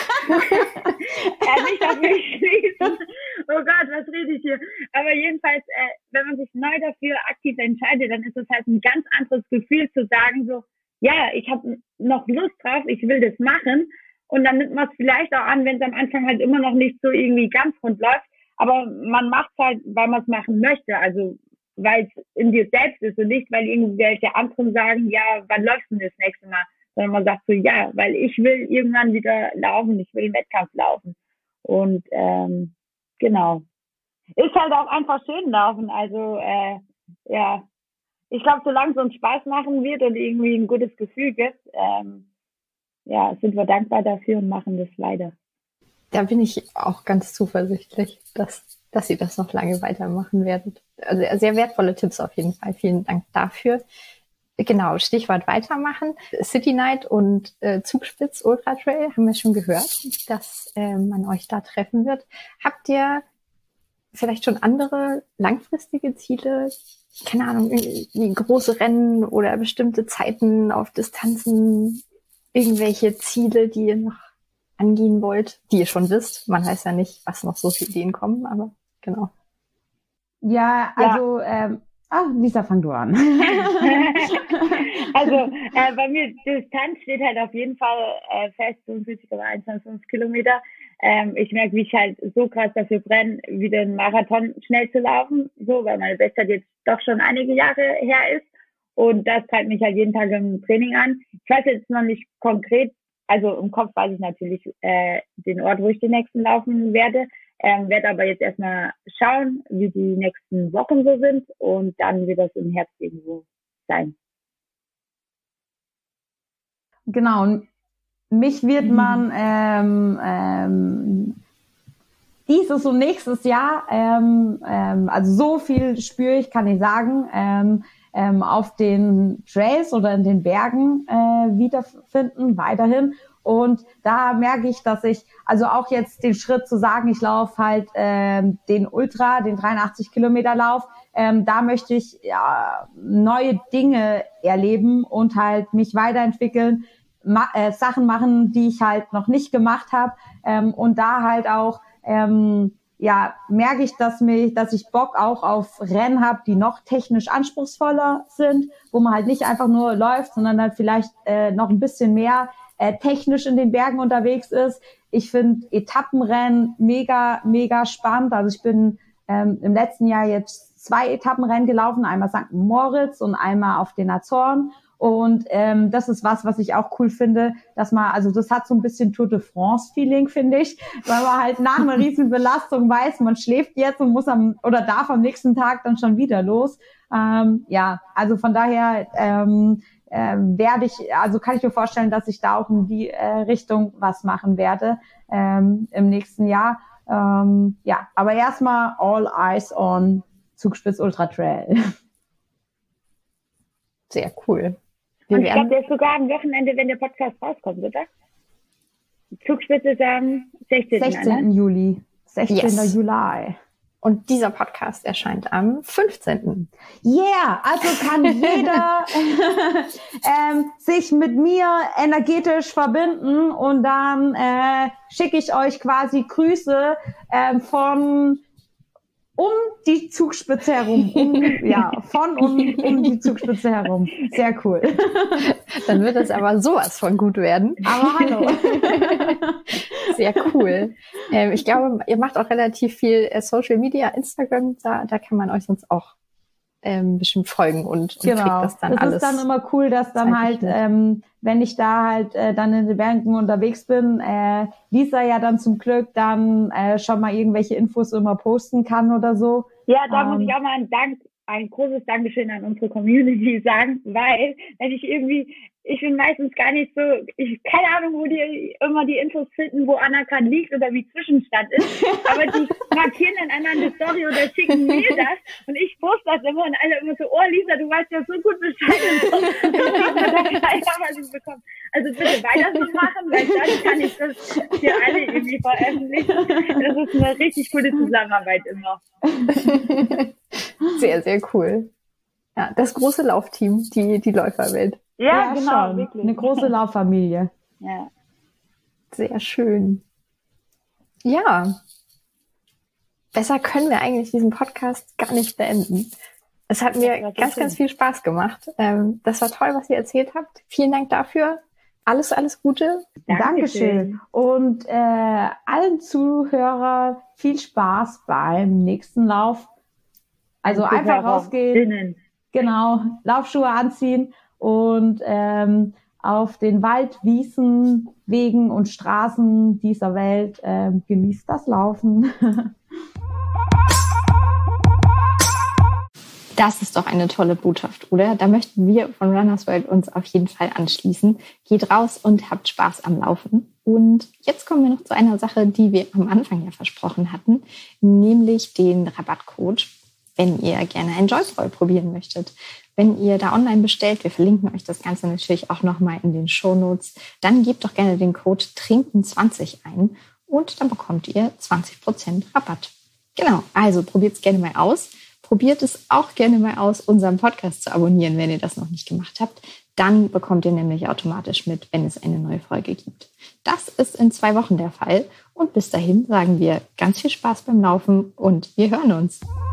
äh, nicht auf mich schließen. Oh Gott, was rede ich hier? Aber jedenfalls, äh, wenn man sich neu dafür aktiv entscheidet, dann ist es halt ein ganz anderes Gefühl zu sagen, so, ja, ich habe noch Lust drauf, ich will das machen. Und dann nimmt man es vielleicht auch an, wenn es am Anfang halt immer noch nicht so irgendwie ganz rund läuft. Aber man macht es halt, weil man es machen möchte. Also, weil es in dir selbst ist und nicht, weil irgendwelche anderen sagen, ja, wann läufst du denn das nächste Mal? Sondern man sagt so, ja, weil ich will irgendwann wieder laufen, ich will den Wettkampf laufen. Und ähm, genau. Ist halt auch einfach schön laufen. Also, äh, ja, ich glaube, solange es uns Spaß machen wird und irgendwie ein gutes Gefühl gibt, ähm, ja, sind wir dankbar dafür und machen das weiter. Da bin ich auch ganz zuversichtlich, dass dass ihr das noch lange weitermachen werdet. Also sehr wertvolle Tipps auf jeden Fall. Vielen Dank dafür. Genau, Stichwort weitermachen. City Night und äh, Zugspitz Ultra Trail haben wir schon gehört, dass äh, man euch da treffen wird. Habt ihr vielleicht schon andere langfristige Ziele? Keine Ahnung, irgendwie große Rennen oder bestimmte Zeiten auf Distanzen? Irgendwelche Ziele, die ihr noch angehen wollt, die ihr schon wisst? Man weiß ja nicht, was noch so für Ideen kommen, aber genau. Ja, also, ja. Ähm, ah, Lisa, fang du an. Also, äh, bei mir, Distanz steht halt auf jeden Fall äh, fest, fünfundvierzig Komma einundzwanzig Kilometer. Ähm, ich merke, wie ich halt so krass dafür brenne, wieder einen Marathon schnell zu laufen, so, weil meine Bestzeit jetzt doch schon einige Jahre her ist. Und das treibt mich halt jeden Tag im Training an. Ich weiß jetzt noch nicht konkret, also im Kopf weiß ich natürlich äh, den Ort, wo ich den nächsten laufen werde. Ähm, werde aber jetzt erstmal schauen, wie die nächsten Wochen so sind und dann wird das im Herbst irgendwo sein. Genau, und mich wird mhm. man ähm, ähm, dieses und nächstes Jahr, ähm, ähm, also so viel spüre ich, kann ich sagen, ähm, ähm, auf den Trails oder in den Bergen äh, wiederfinden, weiterhin. Und da merke ich, dass ich, also auch jetzt den Schritt zu sagen, ich laufe halt ähm, den Ultra, den dreiundachtzig Kilometer Lauf, ähm, da möchte ich ja, neue Dinge erleben und halt mich weiterentwickeln, ma- äh, Sachen machen, die ich halt noch nicht gemacht habe ähm, und da halt auch ähm, ja, merke ich, dass mich, dass ich Bock auch auf Rennen habe, die noch technisch anspruchsvoller sind, wo man halt nicht einfach nur läuft, sondern dann vielleicht äh, noch ein bisschen mehr äh, technisch in den Bergen unterwegs ist. Ich finde Etappenrennen mega, mega spannend. Also ich bin ähm, im letzten Jahr jetzt zwei Etappenrennen gelaufen, einmal Sankt Moritz und einmal auf den Azoren. Und ähm, das ist was, was ich auch cool finde, dass man, also das hat so ein bisschen Tour de France-Feeling, finde ich, weil man halt nach einer riesen Belastung weiß, man schläft jetzt und muss am oder darf am nächsten Tag dann schon wieder los. Ähm, ja, also von daher ähm, äh, werde ich, also kann ich mir vorstellen, dass ich da auch in die äh, Richtung was machen werde ähm, im nächsten Jahr. Ähm, ja, aber erstmal all eyes on Zugspitz Ultra Trail. Sehr cool. Wir und ich glaube, der ist sogar am Wochenende, wenn der Podcast rauskommt, oder? Zugspitze ist am sechzehnten sechzehnten Juli. sechzehnten Yes. Juli. Und dieser Podcast erscheint am fünfzehnten Yeah, also kann jeder ähm, sich mit mir energetisch verbinden und dann äh, schicke ich euch quasi Grüße ähm, von um die Zugspitze herum, um, ja, von um, um die Zugspitze herum. Sehr cool. Dann wird es aber sowas von gut werden. Aber hallo. Sehr cool. Ähm, ich glaube, ihr macht auch relativ viel äh, Social Media, Instagram, da, da kann man euch sonst auch ähm, bestimmt folgen und, und genau. kriegt das dann das alles. Das ist dann immer cool, dass dann halt, ähm, wenn ich da halt äh, dann in den Bergen unterwegs bin, äh, Lisa ja dann zum Glück dann äh, schon mal irgendwelche Infos immer posten kann oder so. Ja, da ähm, muss ich auch mal einen Dank, ein großes Dankeschön an unsere Community sagen, weil wenn ich irgendwie, ich bin meistens gar nicht so, ich keine Ahnung, wo die immer die Infos finden, wo Anna gerade liegt oder wie Zwischenstand ist, aber die markieren dann einmal eine Story oder schicken mir das und ich poste das immer und alle immer so, oh Lisa, du weißt ja so gut Bescheid und so. Und ich bekomme. Also bitte weiter so machen, weil dann kann ich das für alle irgendwie veröffentlichen. Das ist eine richtig coole Zusammenarbeit immer. Sehr, sehr cool. Ja, das große Laufteam, die, die Läuferwelt. Ja, ja genau, schon. wirklich. Eine große Lauffamilie. Ja. Sehr schön. Ja. Besser können wir eigentlich diesen Podcast gar nicht beenden. Es hat mir ganz, ganz viel Spaß gemacht. Ähm, das war toll, was ihr erzählt habt. Vielen Dank dafür. Alles, alles Gute. Dankeschön. Und äh, allen Zuhörern viel Spaß beim nächsten Lauf. Also einfach rausgehen. Genau, Laufschuhe anziehen und ähm, auf den Wald, Wiesen, Wegen und Straßen dieser Welt ähm, genießt das Laufen. Das ist doch eine tolle Botschaft, oder? Da möchten wir von Runners World uns auf jeden Fall anschließen. Geht raus und habt Spaß am Laufen. Und jetzt kommen wir noch zu einer Sache, die wir am Anfang ja versprochen hatten, nämlich den Rabattcode, wenn ihr gerne ein Joyful probieren möchtet. Wenn ihr da online bestellt, wir verlinken euch das Ganze natürlich auch nochmal in den Shownotes, dann gebt doch gerne den Code trinken zwanzig ein und dann bekommt ihr zwanzig Prozent Rabatt. Genau, also probiert es gerne mal aus. Probiert es auch gerne mal aus, unseren Podcast zu abonnieren, wenn ihr das noch nicht gemacht habt. Dann bekommt ihr nämlich automatisch mit, wenn es eine neue Folge gibt. Das ist in zwei Wochen der Fall. Und bis dahin sagen wir ganz viel Spaß beim Laufen und wir hören uns.